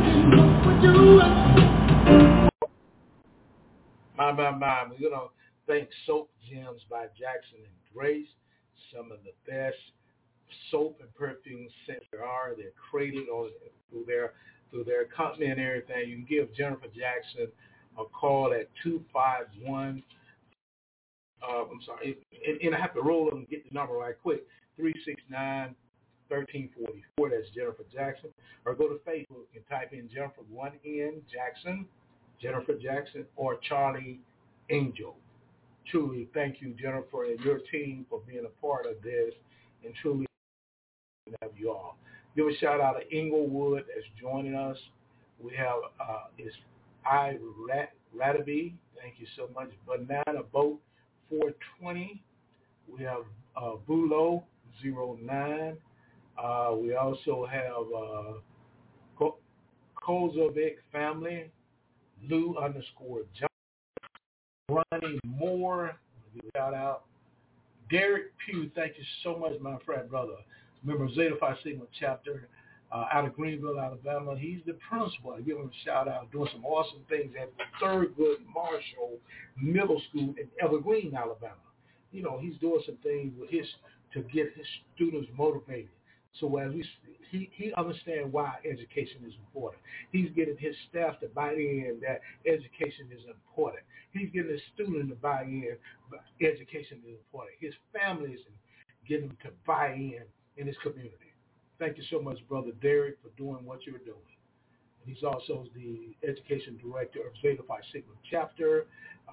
My, my, my. We're going to thank Soap Gems by Jackson and Grace. Some of the best soap and perfume scents there are. They're created on, through their through their company and everything. You can give Jennifer Jackson a call at two five one. Uh, I'm sorry, and, and I have to roll and get the number right quick. three six nine, one three four four. That's Jennifer Jackson. Or go to Facebook and type in Jennifer one N Jackson, Jennifer Jackson, or Charlie Angel. Truly, thank you, Jennifer, and your team for being a part of this. And truly, have you all. Give a shout out to Inglewood that's joining us. We have uh, is I Rataby. Thank you so much. Banana Boat four twenty. We have uh, Bulo zero nine. Uh, we also have uh, Ko- Kozovic family. Lou underscore John. Ronnie Moore. Shout out. Derek Pugh, thank you so much, my friend, brother. Member of Zeta Phi Sigma chapter uh, out of Greenville, Alabama. He's the principal. I give him a shout out, doing some awesome things at Thurgood Marshall Middle School in Evergreen, Alabama. You know, he's doing some things with his to get his students motivated. So as we, he he understands why education is important. He's getting his staff to buy in that education is important. He's getting his student to buy in, but education is important. His family is getting him to buy in in his community. Thank you so much, Brother Derek, for doing what you're doing. He's also the education director of Zeta Phi Sigma chapter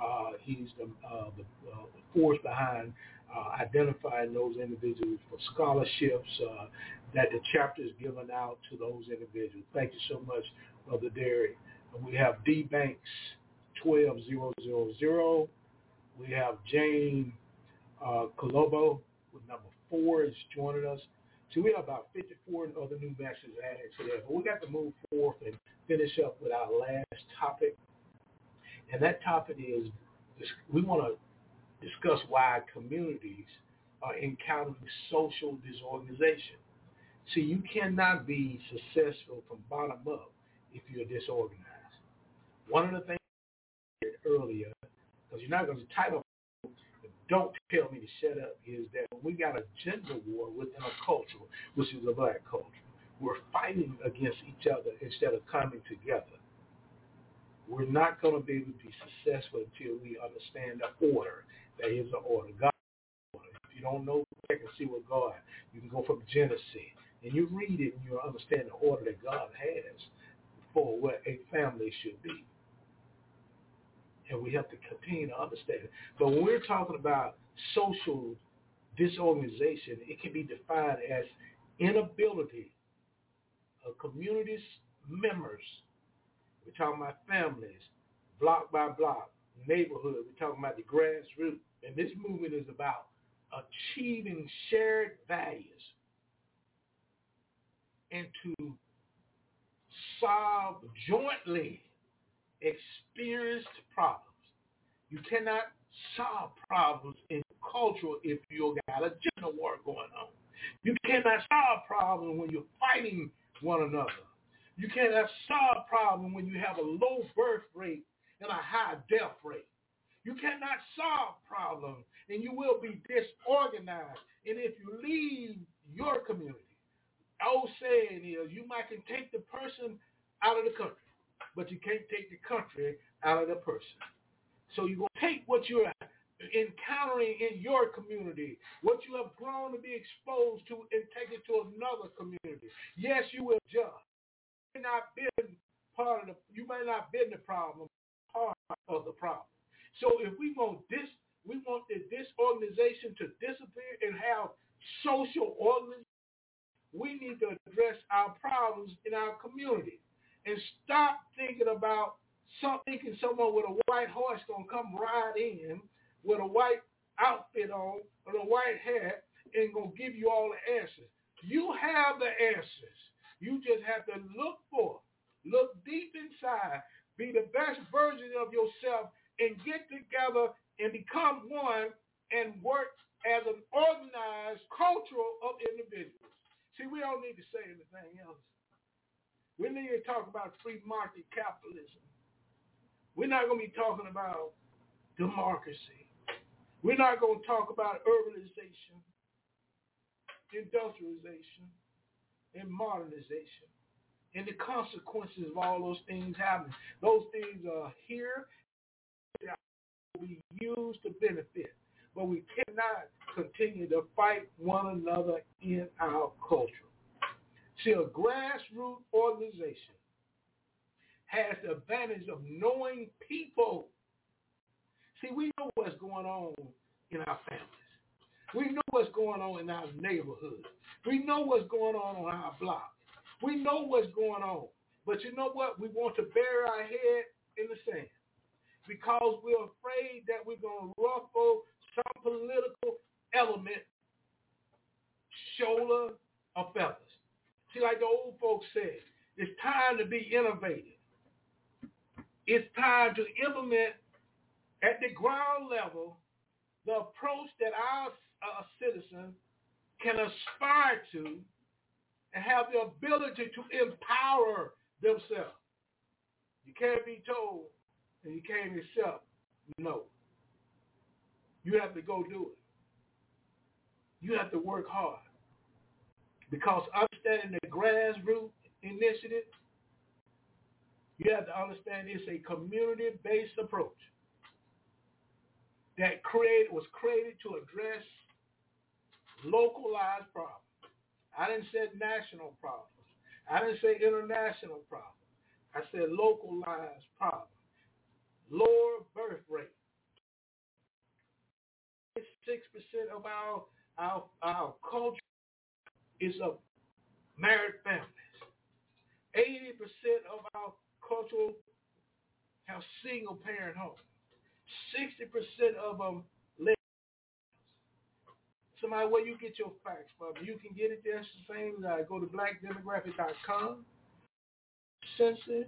Uh, he's the, uh, the, uh, the force behind uh, identifying those individuals for scholarships uh, that the chapter is giving out to those individuals. Thank you so much, Brother Derek. And we have D Banks twelve thousand. We have Jane uh, Colombo with number four is joining us. So we have about fifty-four other new messages added to that. But we got to move forward and finish up with our last topic. And that topic is, we want to discuss why communities are encountering social disorganization. See, you cannot be successful from bottom up if you're disorganized. One of the things I said earlier, because you're not going to type up, don't tell me to shut up, is that we got a gender war within a culture, which is a black culture. We're fighting against each other instead of coming together. We're not going to be able to be successful until we understand the order. That is the order. God's order. If you don't know, check and see what God, you can go from Genesis, and you read it and you understand the order that God has for what a family should be. And we have to continue to understand it. But when we're talking about social disorganization, it can be defined as inability of community's members. We're talking about families, block by block, neighborhood. We're talking about the grassroots. And this movement is about achieving shared values and to solve jointly experienced problems. You cannot solve problems in culture if you got a gender war going on. You cannot solve problems when you're fighting one another. You cannot solve problems when you have a low birth rate and a high death rate. You cannot solve problems, and you will be disorganized. And if you leave your community, old saying is, you might can take the person out of the country, but you can't take the country out of the person. So you're going to take what you're encountering in your community, what you have grown to be exposed to, and take it to another community. Yes, you will judge. You may not been part of the, you may not been the problem, part of the problem. So if we want this, we want this organization to disappear and have social organization, we need to address our problems in our community and stop thinking about some, thinking someone with a white horse going to come ride in with a white outfit on or a white hat and going to give you all the answers. You have the answers. You just have to look for, look deep inside, be the best version of yourself, and get together and become one and work as an organized culture of individuals. See, we don't need to say anything else. We need to talk about free market capitalism. We're not going to be talking about democracy. We're not going to talk about urbanization, industrialization, and modernization, and the consequences of all those things happening. Those things are here, will be used to benefit, but we cannot continue to fight one another in our culture. See, a grassroots organization has the advantage of knowing people. See, we know what's going on in our families. We know what's going on in our neighborhood. We know what's going on on our block. We know what's going on. But you know what? We want to bury our head in the sand because we're afraid that we're going to ruffle some political element shoulder of feathers. See, like the old folks said, it's time to be innovative. It's time to implement at the ground level the approach that our uh, citizens can aspire to and have the ability to empower themselves. You can't be told and you can't accept no. You have to go do it. You have to work hard. Because understanding the grassroots initiative, you have to understand it's a community-based approach that created, was created to address localized problems. I didn't say national problems. I didn't say international problems. I said localized problems. Lower birth rate. percent of our, our, our culture is of married families. eighty percent of our culture have single-parent homes. sixty percent of them live. Somebody, where you get your facts from, you can get it there. It's the same as I go to black demographic dot com. Census.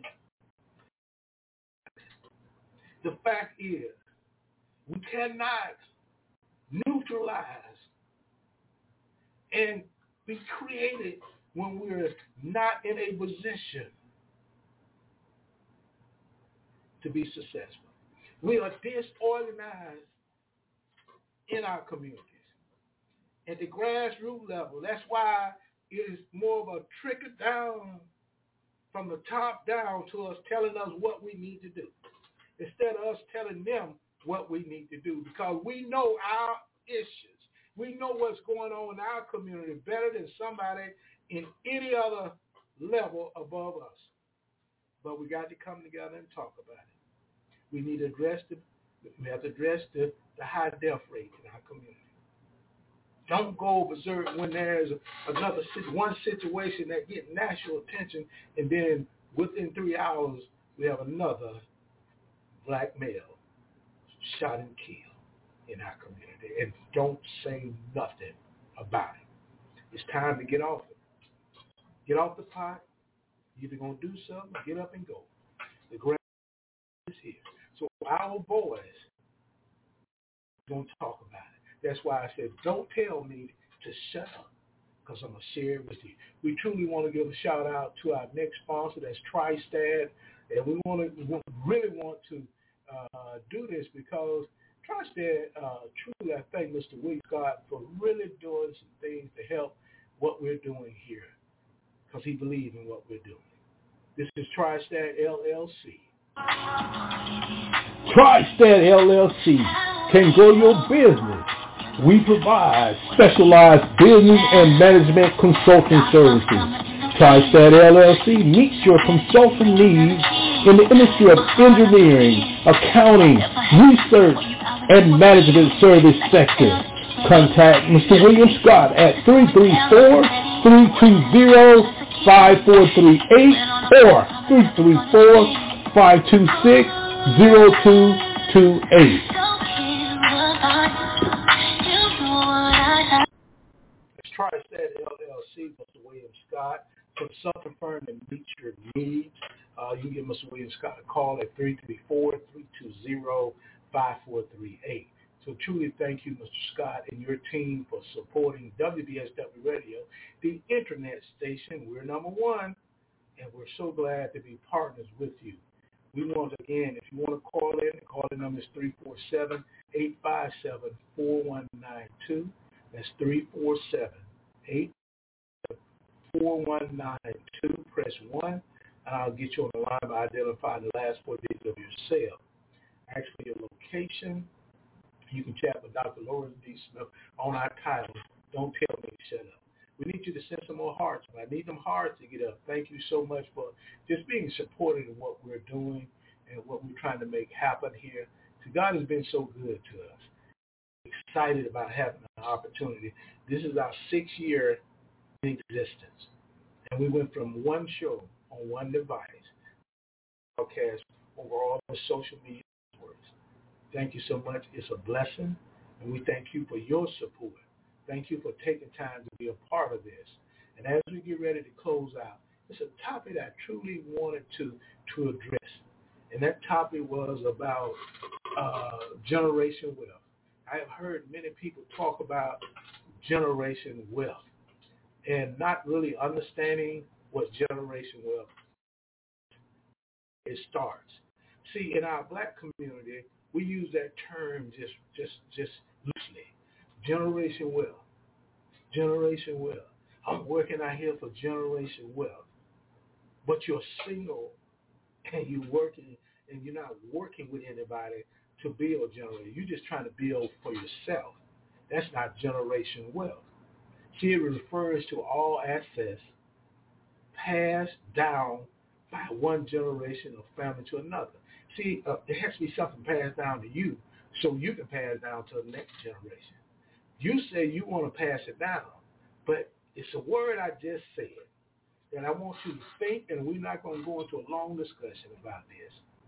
The fact is, we cannot neutralize and be created when we're not in a position to be successful. We are disorganized in our communities. At the grassroots level, that's why it is more of a trickle down from the top down to us telling us what we need to do, instead of us telling them what we need to do, because we know our issues. We know what's going on in our community better than somebody in any other level above us. But we got to come together and talk about it. We need to address the, we have to address the, the high death rate in our community. Don't go berserk when there's another one situation that gets national attention, and then within three hours we have another black male shot and killed in our community, and don't say nothing about it. It's time to get off it. Get off the pot. You're either going to do something or get up and go. The ground is here. So our boys are going to talk about it. That's why I said, don't tell me to shut up, because I'm going to share it with you. We truly want to give a shout out to our next sponsor, that's TriStat, and we want to we really want to uh, do this because TriStat, uh, truly I thank Mister Willie Scott for really doing some things to help what we're doing here, because he believes in what we're doing. This is TriStat L L C. TriStat L L C can grow your business. We provide specialized business and management consulting services. TriStat L L C meets your consulting needs in the industry of engineering, accounting, research, and management service sector. Contact Mister William Scott at three three four, three two zero, five four three eight or three three four, five two six, zero two two eight. TriStat L L C, Mister William Scott, consulting firm that meets your needs. Uh, you give Mister William Scott a call at three three four, three two zero, five four three eight. So truly thank you, Mister Scott, and your team for supporting W B S W Radio, the internet station. We're number one, and we're so glad to be partners with you. We want to, again, if you want to call in, the call in number is three four seven, eight five seven, four one nine two. That's three four seven, eight five seven, four one nine two. Press one, and I'll get you on the line by identifying the last four digits of your cell. Ask for your location. You can chat with Doctor Lawrence D. Smith on our title, Don't Tell Me to Shut Up. We need you to send some more hearts. I need them hearts to get up. Thank you so much for just being supportive of what we're doing and what we're trying to make happen here. So God has been so good to us. Excited about having an opportunity. This is our sixth year in existence. And we went from one show on one device, broadcast over all the social media networks. Thank you so much. It's a blessing, and we thank you for your support. Thank you for taking time to be a part of this. And as we get ready to close out, it's a topic I truly wanted to, to address. And that topic was about uh, generation wealth. I have heard many people talk about generation wealth and not really understanding what generation wealth it starts. See, in our black community, we use that term just just just loosely. Generation wealth. Generation wealth. I'm working out here for generation wealth. But you're single and you're working and you're not working with anybody to build generation. You're just trying to build for yourself. That's not generation wealth. See, it refers to all assets passed down by one generation of family to another. See, uh, it has to be something passed down to you so you can pass down to the next generation. You say you want to pass it down, but it's a word I just said that I want you to think, and we're not going to go into a long discussion about this.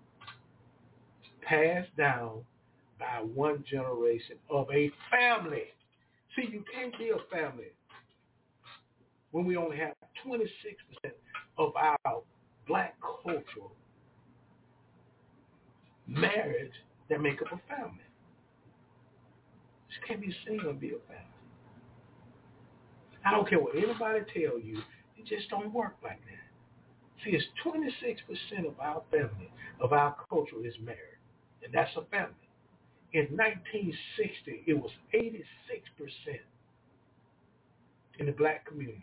Passed down by one generation of a family. See, you can't be a family when we only have twenty-six percent of our black cultural marriage that make up a family. You can't be single and be a family. I don't care what anybody tell you, it just don't work like that. See, it's twenty-six percent of our family, of our culture is married, and that's a family. In nineteen sixty, it was eighty-six percent in the black community.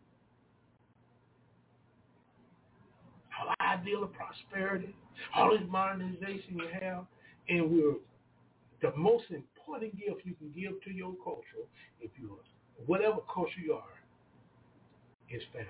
All the ideal of prosperity, all this modernization you have, and we're the most important gift you can give to your culture, if you are, whatever culture you are, is family.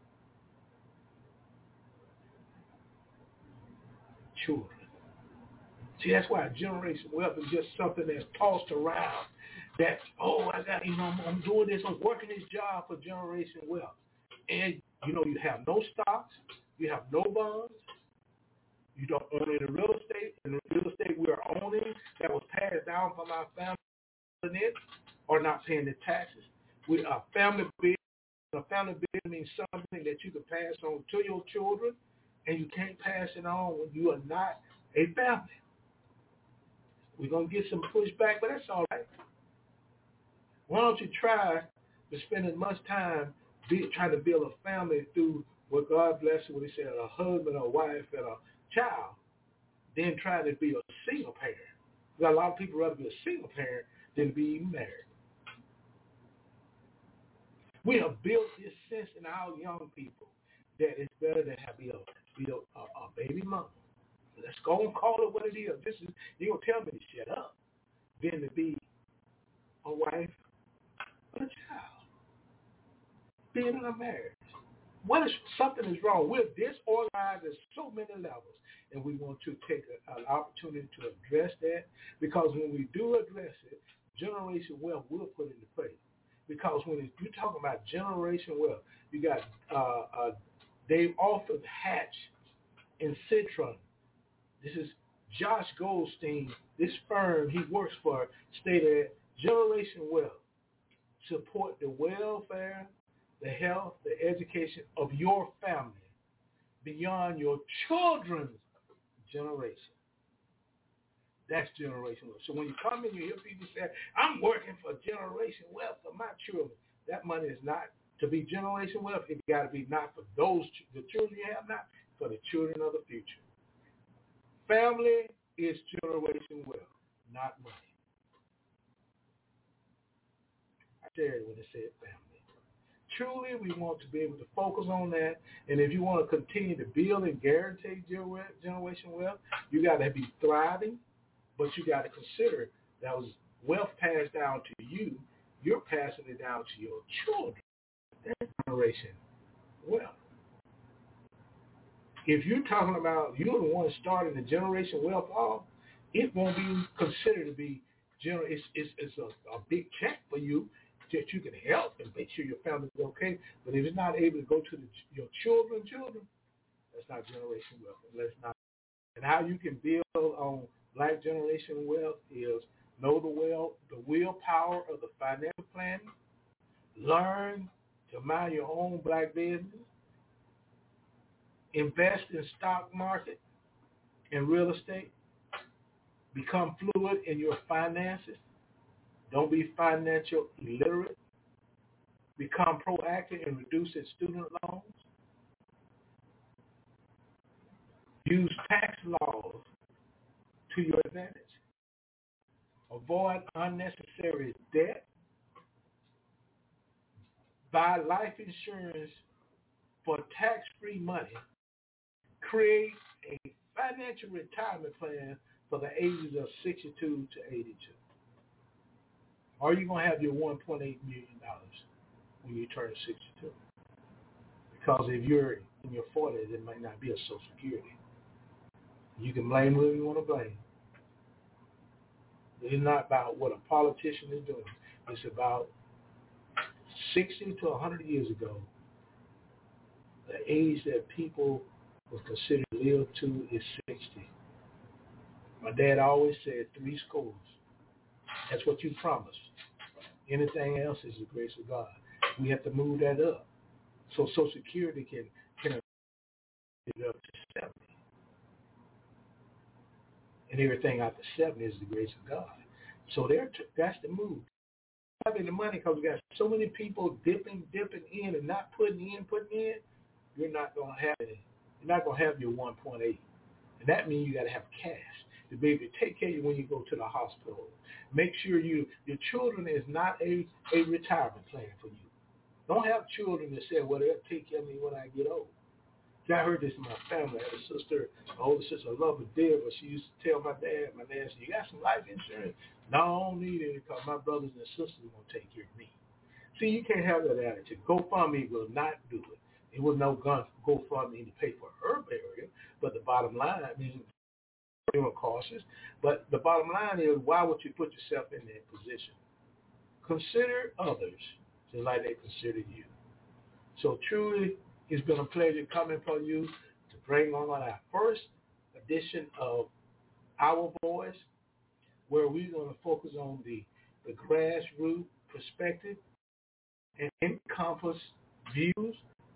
Children. See, that's why generation wealth is just something that's tossed around. That, oh, I got, you know, I'm, I'm doing this, I'm working this job for generation wealth. And, you know, you have no stocks, you have no bonds, you don't own any real estate, and the real estate we are owning that was passed down from our family it, or not paying the taxes. We are family business. A family business means something that you can pass on to your children, and you can't pass it on when you are not a family. We're going to get some pushback, but that's all right. Why don't you try to spend as much time be, trying to build a family through what God bless you when he said a husband, a wife, and a child, then try to be a single parent. Because a lot of people rather be a single parent than be married. We have built this sense in our young people that it's better to have be a, be a, a, a baby mama. Let's go and call it what it is. This is, you're going to tell me to shut up. Then to be a wife and a child. Being in a marriage. What is, something is wrong. We're disorganized at so many levels. And we want to take a, an opportunity to address that. Because when we do address it, generation wealth will put into place. Because when you're talking about generation wealth, you got uh, uh, Dave Arthur Hatch and Citron. This is Josh Goldstein. This firm he works for stated Generation Wealth support the welfare, the health, the education of your family beyond your children's generation. That's generation wealth. So when you come in, you hear people say, I'm working for generation wealth for my children. That money is not to be generation wealth. It got to be not for those, the children you have, not for the children of the future. Family is generation wealth, not money. I said when it said family. Truly, we want to be able to focus on that. And if you want to continue to build and guarantee generation wealth, you got to be thriving, but you got to consider that was wealth passed down to you. You're passing it down to your children. That's generation wealth. If you're talking about you're the one starting the generation wealth off, it won't be considered to be general. It's, it's, it's a, a big check for you that you can help and make sure your family's okay. But if it's not able to go to the, your children, children, that's not generation wealth. Let's not. And how you can build on black generation wealth is know the will, the willpower of the financial planning, learn to mind your own black business, invest in stock market and real estate, become fluid in your finances, don't be financial illiterate, become proactive in reducing student loans, use tax laws to your advantage, avoid unnecessary debt, buy life insurance for tax-free money, create a financial retirement plan for the ages of sixty-two to eighty-two. Or you're going to have your one point eight million dollars when you turn sixty-two. Because if you're in your forties, it might not be a Social Security. You can blame whoever you want to blame. It's not about what a politician is doing. It's about sixty to one hundred years ago. The age that people was considered to live to is sixty. My dad always said three scores. That's what you promised. Anything else is the grace of God. We have to move that up. So Social Security can can get up to seventy. And everything after seventy is the grace of God. So there, that's the move. Having the money, because we got so many people dipping, dipping in and not putting in, putting in, you're not going to have it. You're not going to have your one point eight. And that means you got to have cash to be able to take care of you when you go to the hospital. Make sure you your children is not a, a retirement plan for you. Don't have children that say, well, they'll take care of me when I get old. See, I heard this in my family. I had a sister, my older sister, I love her dear, but she used to tell my dad, my dad said, you got some life insurance? No, I don't need it because my brothers and sisters are going to take care of me. See, you can't have that attitude. GoFundMe will not do it. It was no gun for GoFundMe to pay for her burial, but the bottom line, I mean, they were cautious, but the bottom line is, why would you put yourself in that position? Consider others just like they consider you. So truly, it's been a pleasure coming for you to bring on our first edition of Our Voice, where we're going to focus on the, the grassroots perspective and encompass views,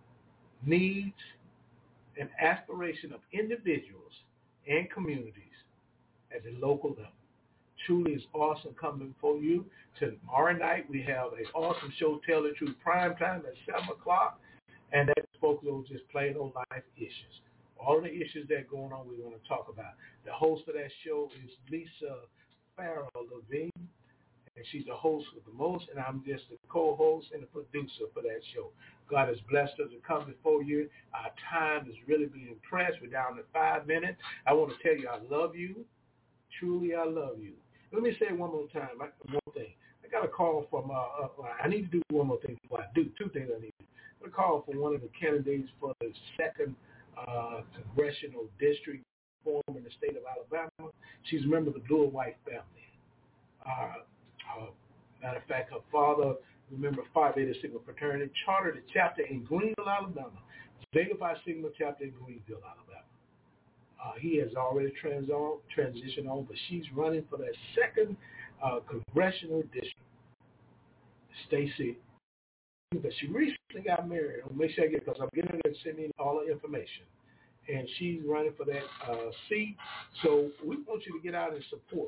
needs, and aspiration of individuals and communities at the local level. Truly, it's awesome coming for you. Tomorrow night, we have an awesome show, Tell the Truth, prime time at seven o'clock, and that's focused on just plain old life issues. All the issues that are going on, we're going to talk about. The host of that show is Lisa Farrell Levine, and she's the host of the most, and I'm just the co-host and the producer for that show. God has blessed us to come before you. Our time is really being pressed. We're down to five minutes. I want to tell you I love you. Truly, I love you. Let me say it one more time, one thing. I got a call from, uh, uh, I need to do one more thing before I do. Two things I need to do. I got a call from one of the candidates for the second uh, congressional district form in the state of Alabama. She's a member of the Blue and White family. Uh, uh, matter of fact, her father, remember Phi Beta Sigma fraternity, chartered a chapter in Greenville, Alabama. Zeta Phi Sigma chapter in Greenville, Alabama. Uh, he has already trans- on, transitioned on, but she's running for that second uh, congressional district. Stacy, but she recently got married. I'll make sure I get, because I'm getting her to send me all the information. And she's running for that uh, seat. So we want you to get out and support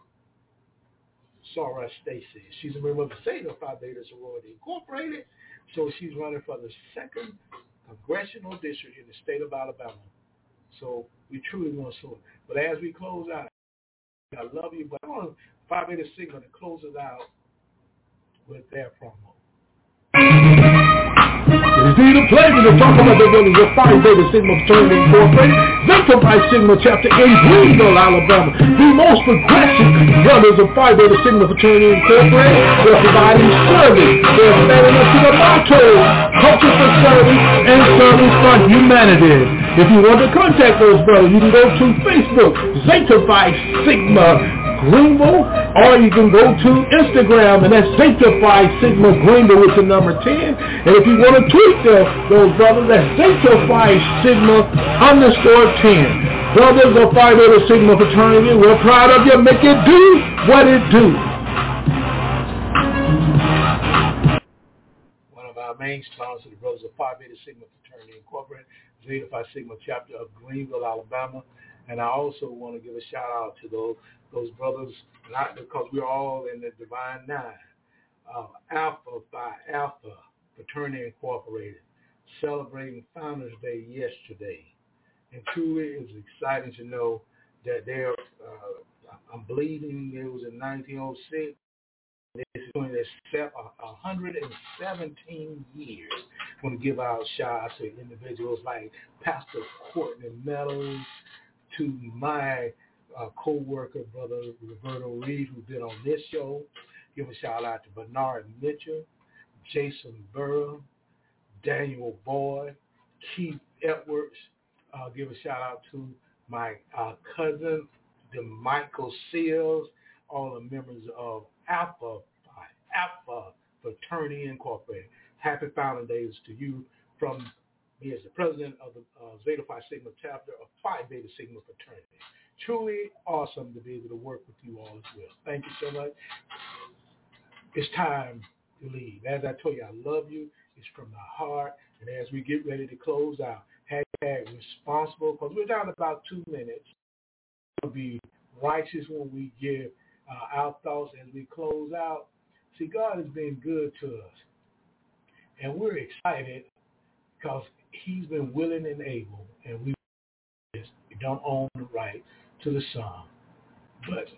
Sarah Stacy. She's a member of the Zeta Phi Beta Sorority Incorporated. So she's running for the second congressional district in the state of Alabama. So we truly want to support. But as we close out, I love you, but I want Phi Beta Sigma to close us out with their promo. It's indeed a pleasure to talk about the brothers of Phi Beta Sigma Fraternity Incorporated, Zeta Phi Sigma chapter in Greenville, Alabama. The most progressive brothers of Phi Beta Sigma Fraternity Incorporated. They're providing service. They're standing up to the motto, culture for service and service for humanity. If you want to contact those brothers, you can go to Facebook, Zeta Phi Sigma Greenville, or you can go to Instagram, and that's Zeta Phi Sigma Greenville with the number ten. And if you want to tweet them, those brothers, that's Zeta Phi Sigma underscore ten. Brothers of Phi Beta Sigma Fraternity, we're proud of you. Make it do what it do. One of our main sponsors, the Brothers of Phi Beta Sigma Fraternity Incorporated, Zeta Phi Sigma chapter of Greenville, Alabama. And I also want to give a shout out to those those brothers, not because we're all in the Divine Nine, uh, Alpha Phi Alpha Fraternity Incorporated, celebrating Founders Day yesterday. And truly it's exciting to know that they're, uh, I'm believing it was in nineteen oh six, they're doing this one hundred seventeen years. I want to give out shout outs to individuals like Pastor Courtney Meadows, to my uh, co-worker, Brother Roberto Reed, who's been on this show. Give a shout out to Bernard Mitchell, Jason Burrow, Daniel Boyd, Keith Edwards. Uh, give a shout out to my uh, cousin, DeMichael Seals, all the members of Alpha Phi Alpha Fraternity Incorporated. Happy Founding Days to you from me as the president of the uh, Zeta Phi Sigma chapter of Phi Beta Sigma Fraternity. Truly awesome to be able to work with you all as well. Thank you so much. It's time to leave. As I told you, I love you. It's from the heart. And as we get ready to close out, hashtag responsible, because we're down to about two minutes. We'll be righteous when we give uh, our thoughts as we close out. See, God has been good to us. And we're excited because he's been willing and able. And we, we don't own the right to the song. But,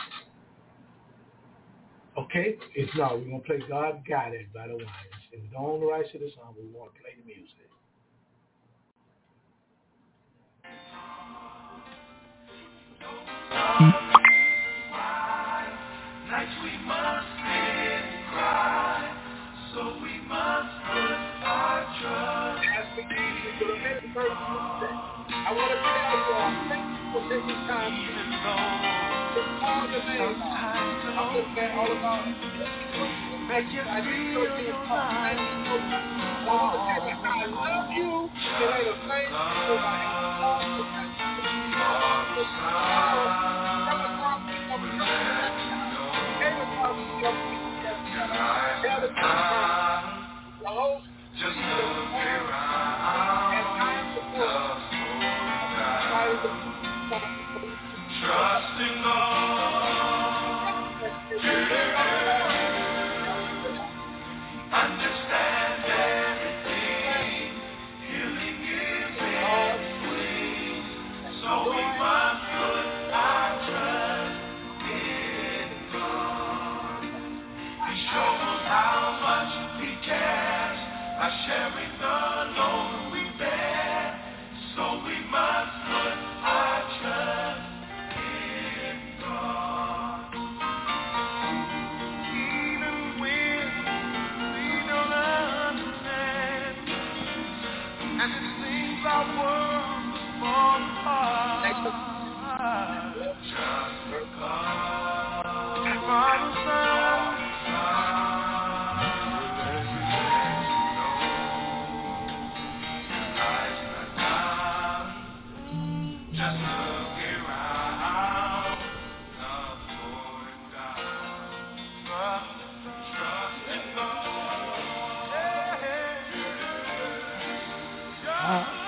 okay, if not, we're going to play God Got It by the Winans. If we don't own the rights to the song, we want to play the music. Nights we must sit and cry, so we must put our trust. As we need you to make the first mistake, I want to tell you all, thank you for taking time to know. All the names, I'm looking at all about it. Make you feel your life. I want to tell you how I love you. It ain't a thing for my Just look around and I'm the trust in God. Understand everything. Healing is in wings. So we must put our trust in God. He shows how much he cares by sharing the load we bear. So we must put our trust in God. Even when we don't understand, and it seems our world is falling apart, just because Father, Son, just look around, love pouring down, trust, trust in God. Yeah.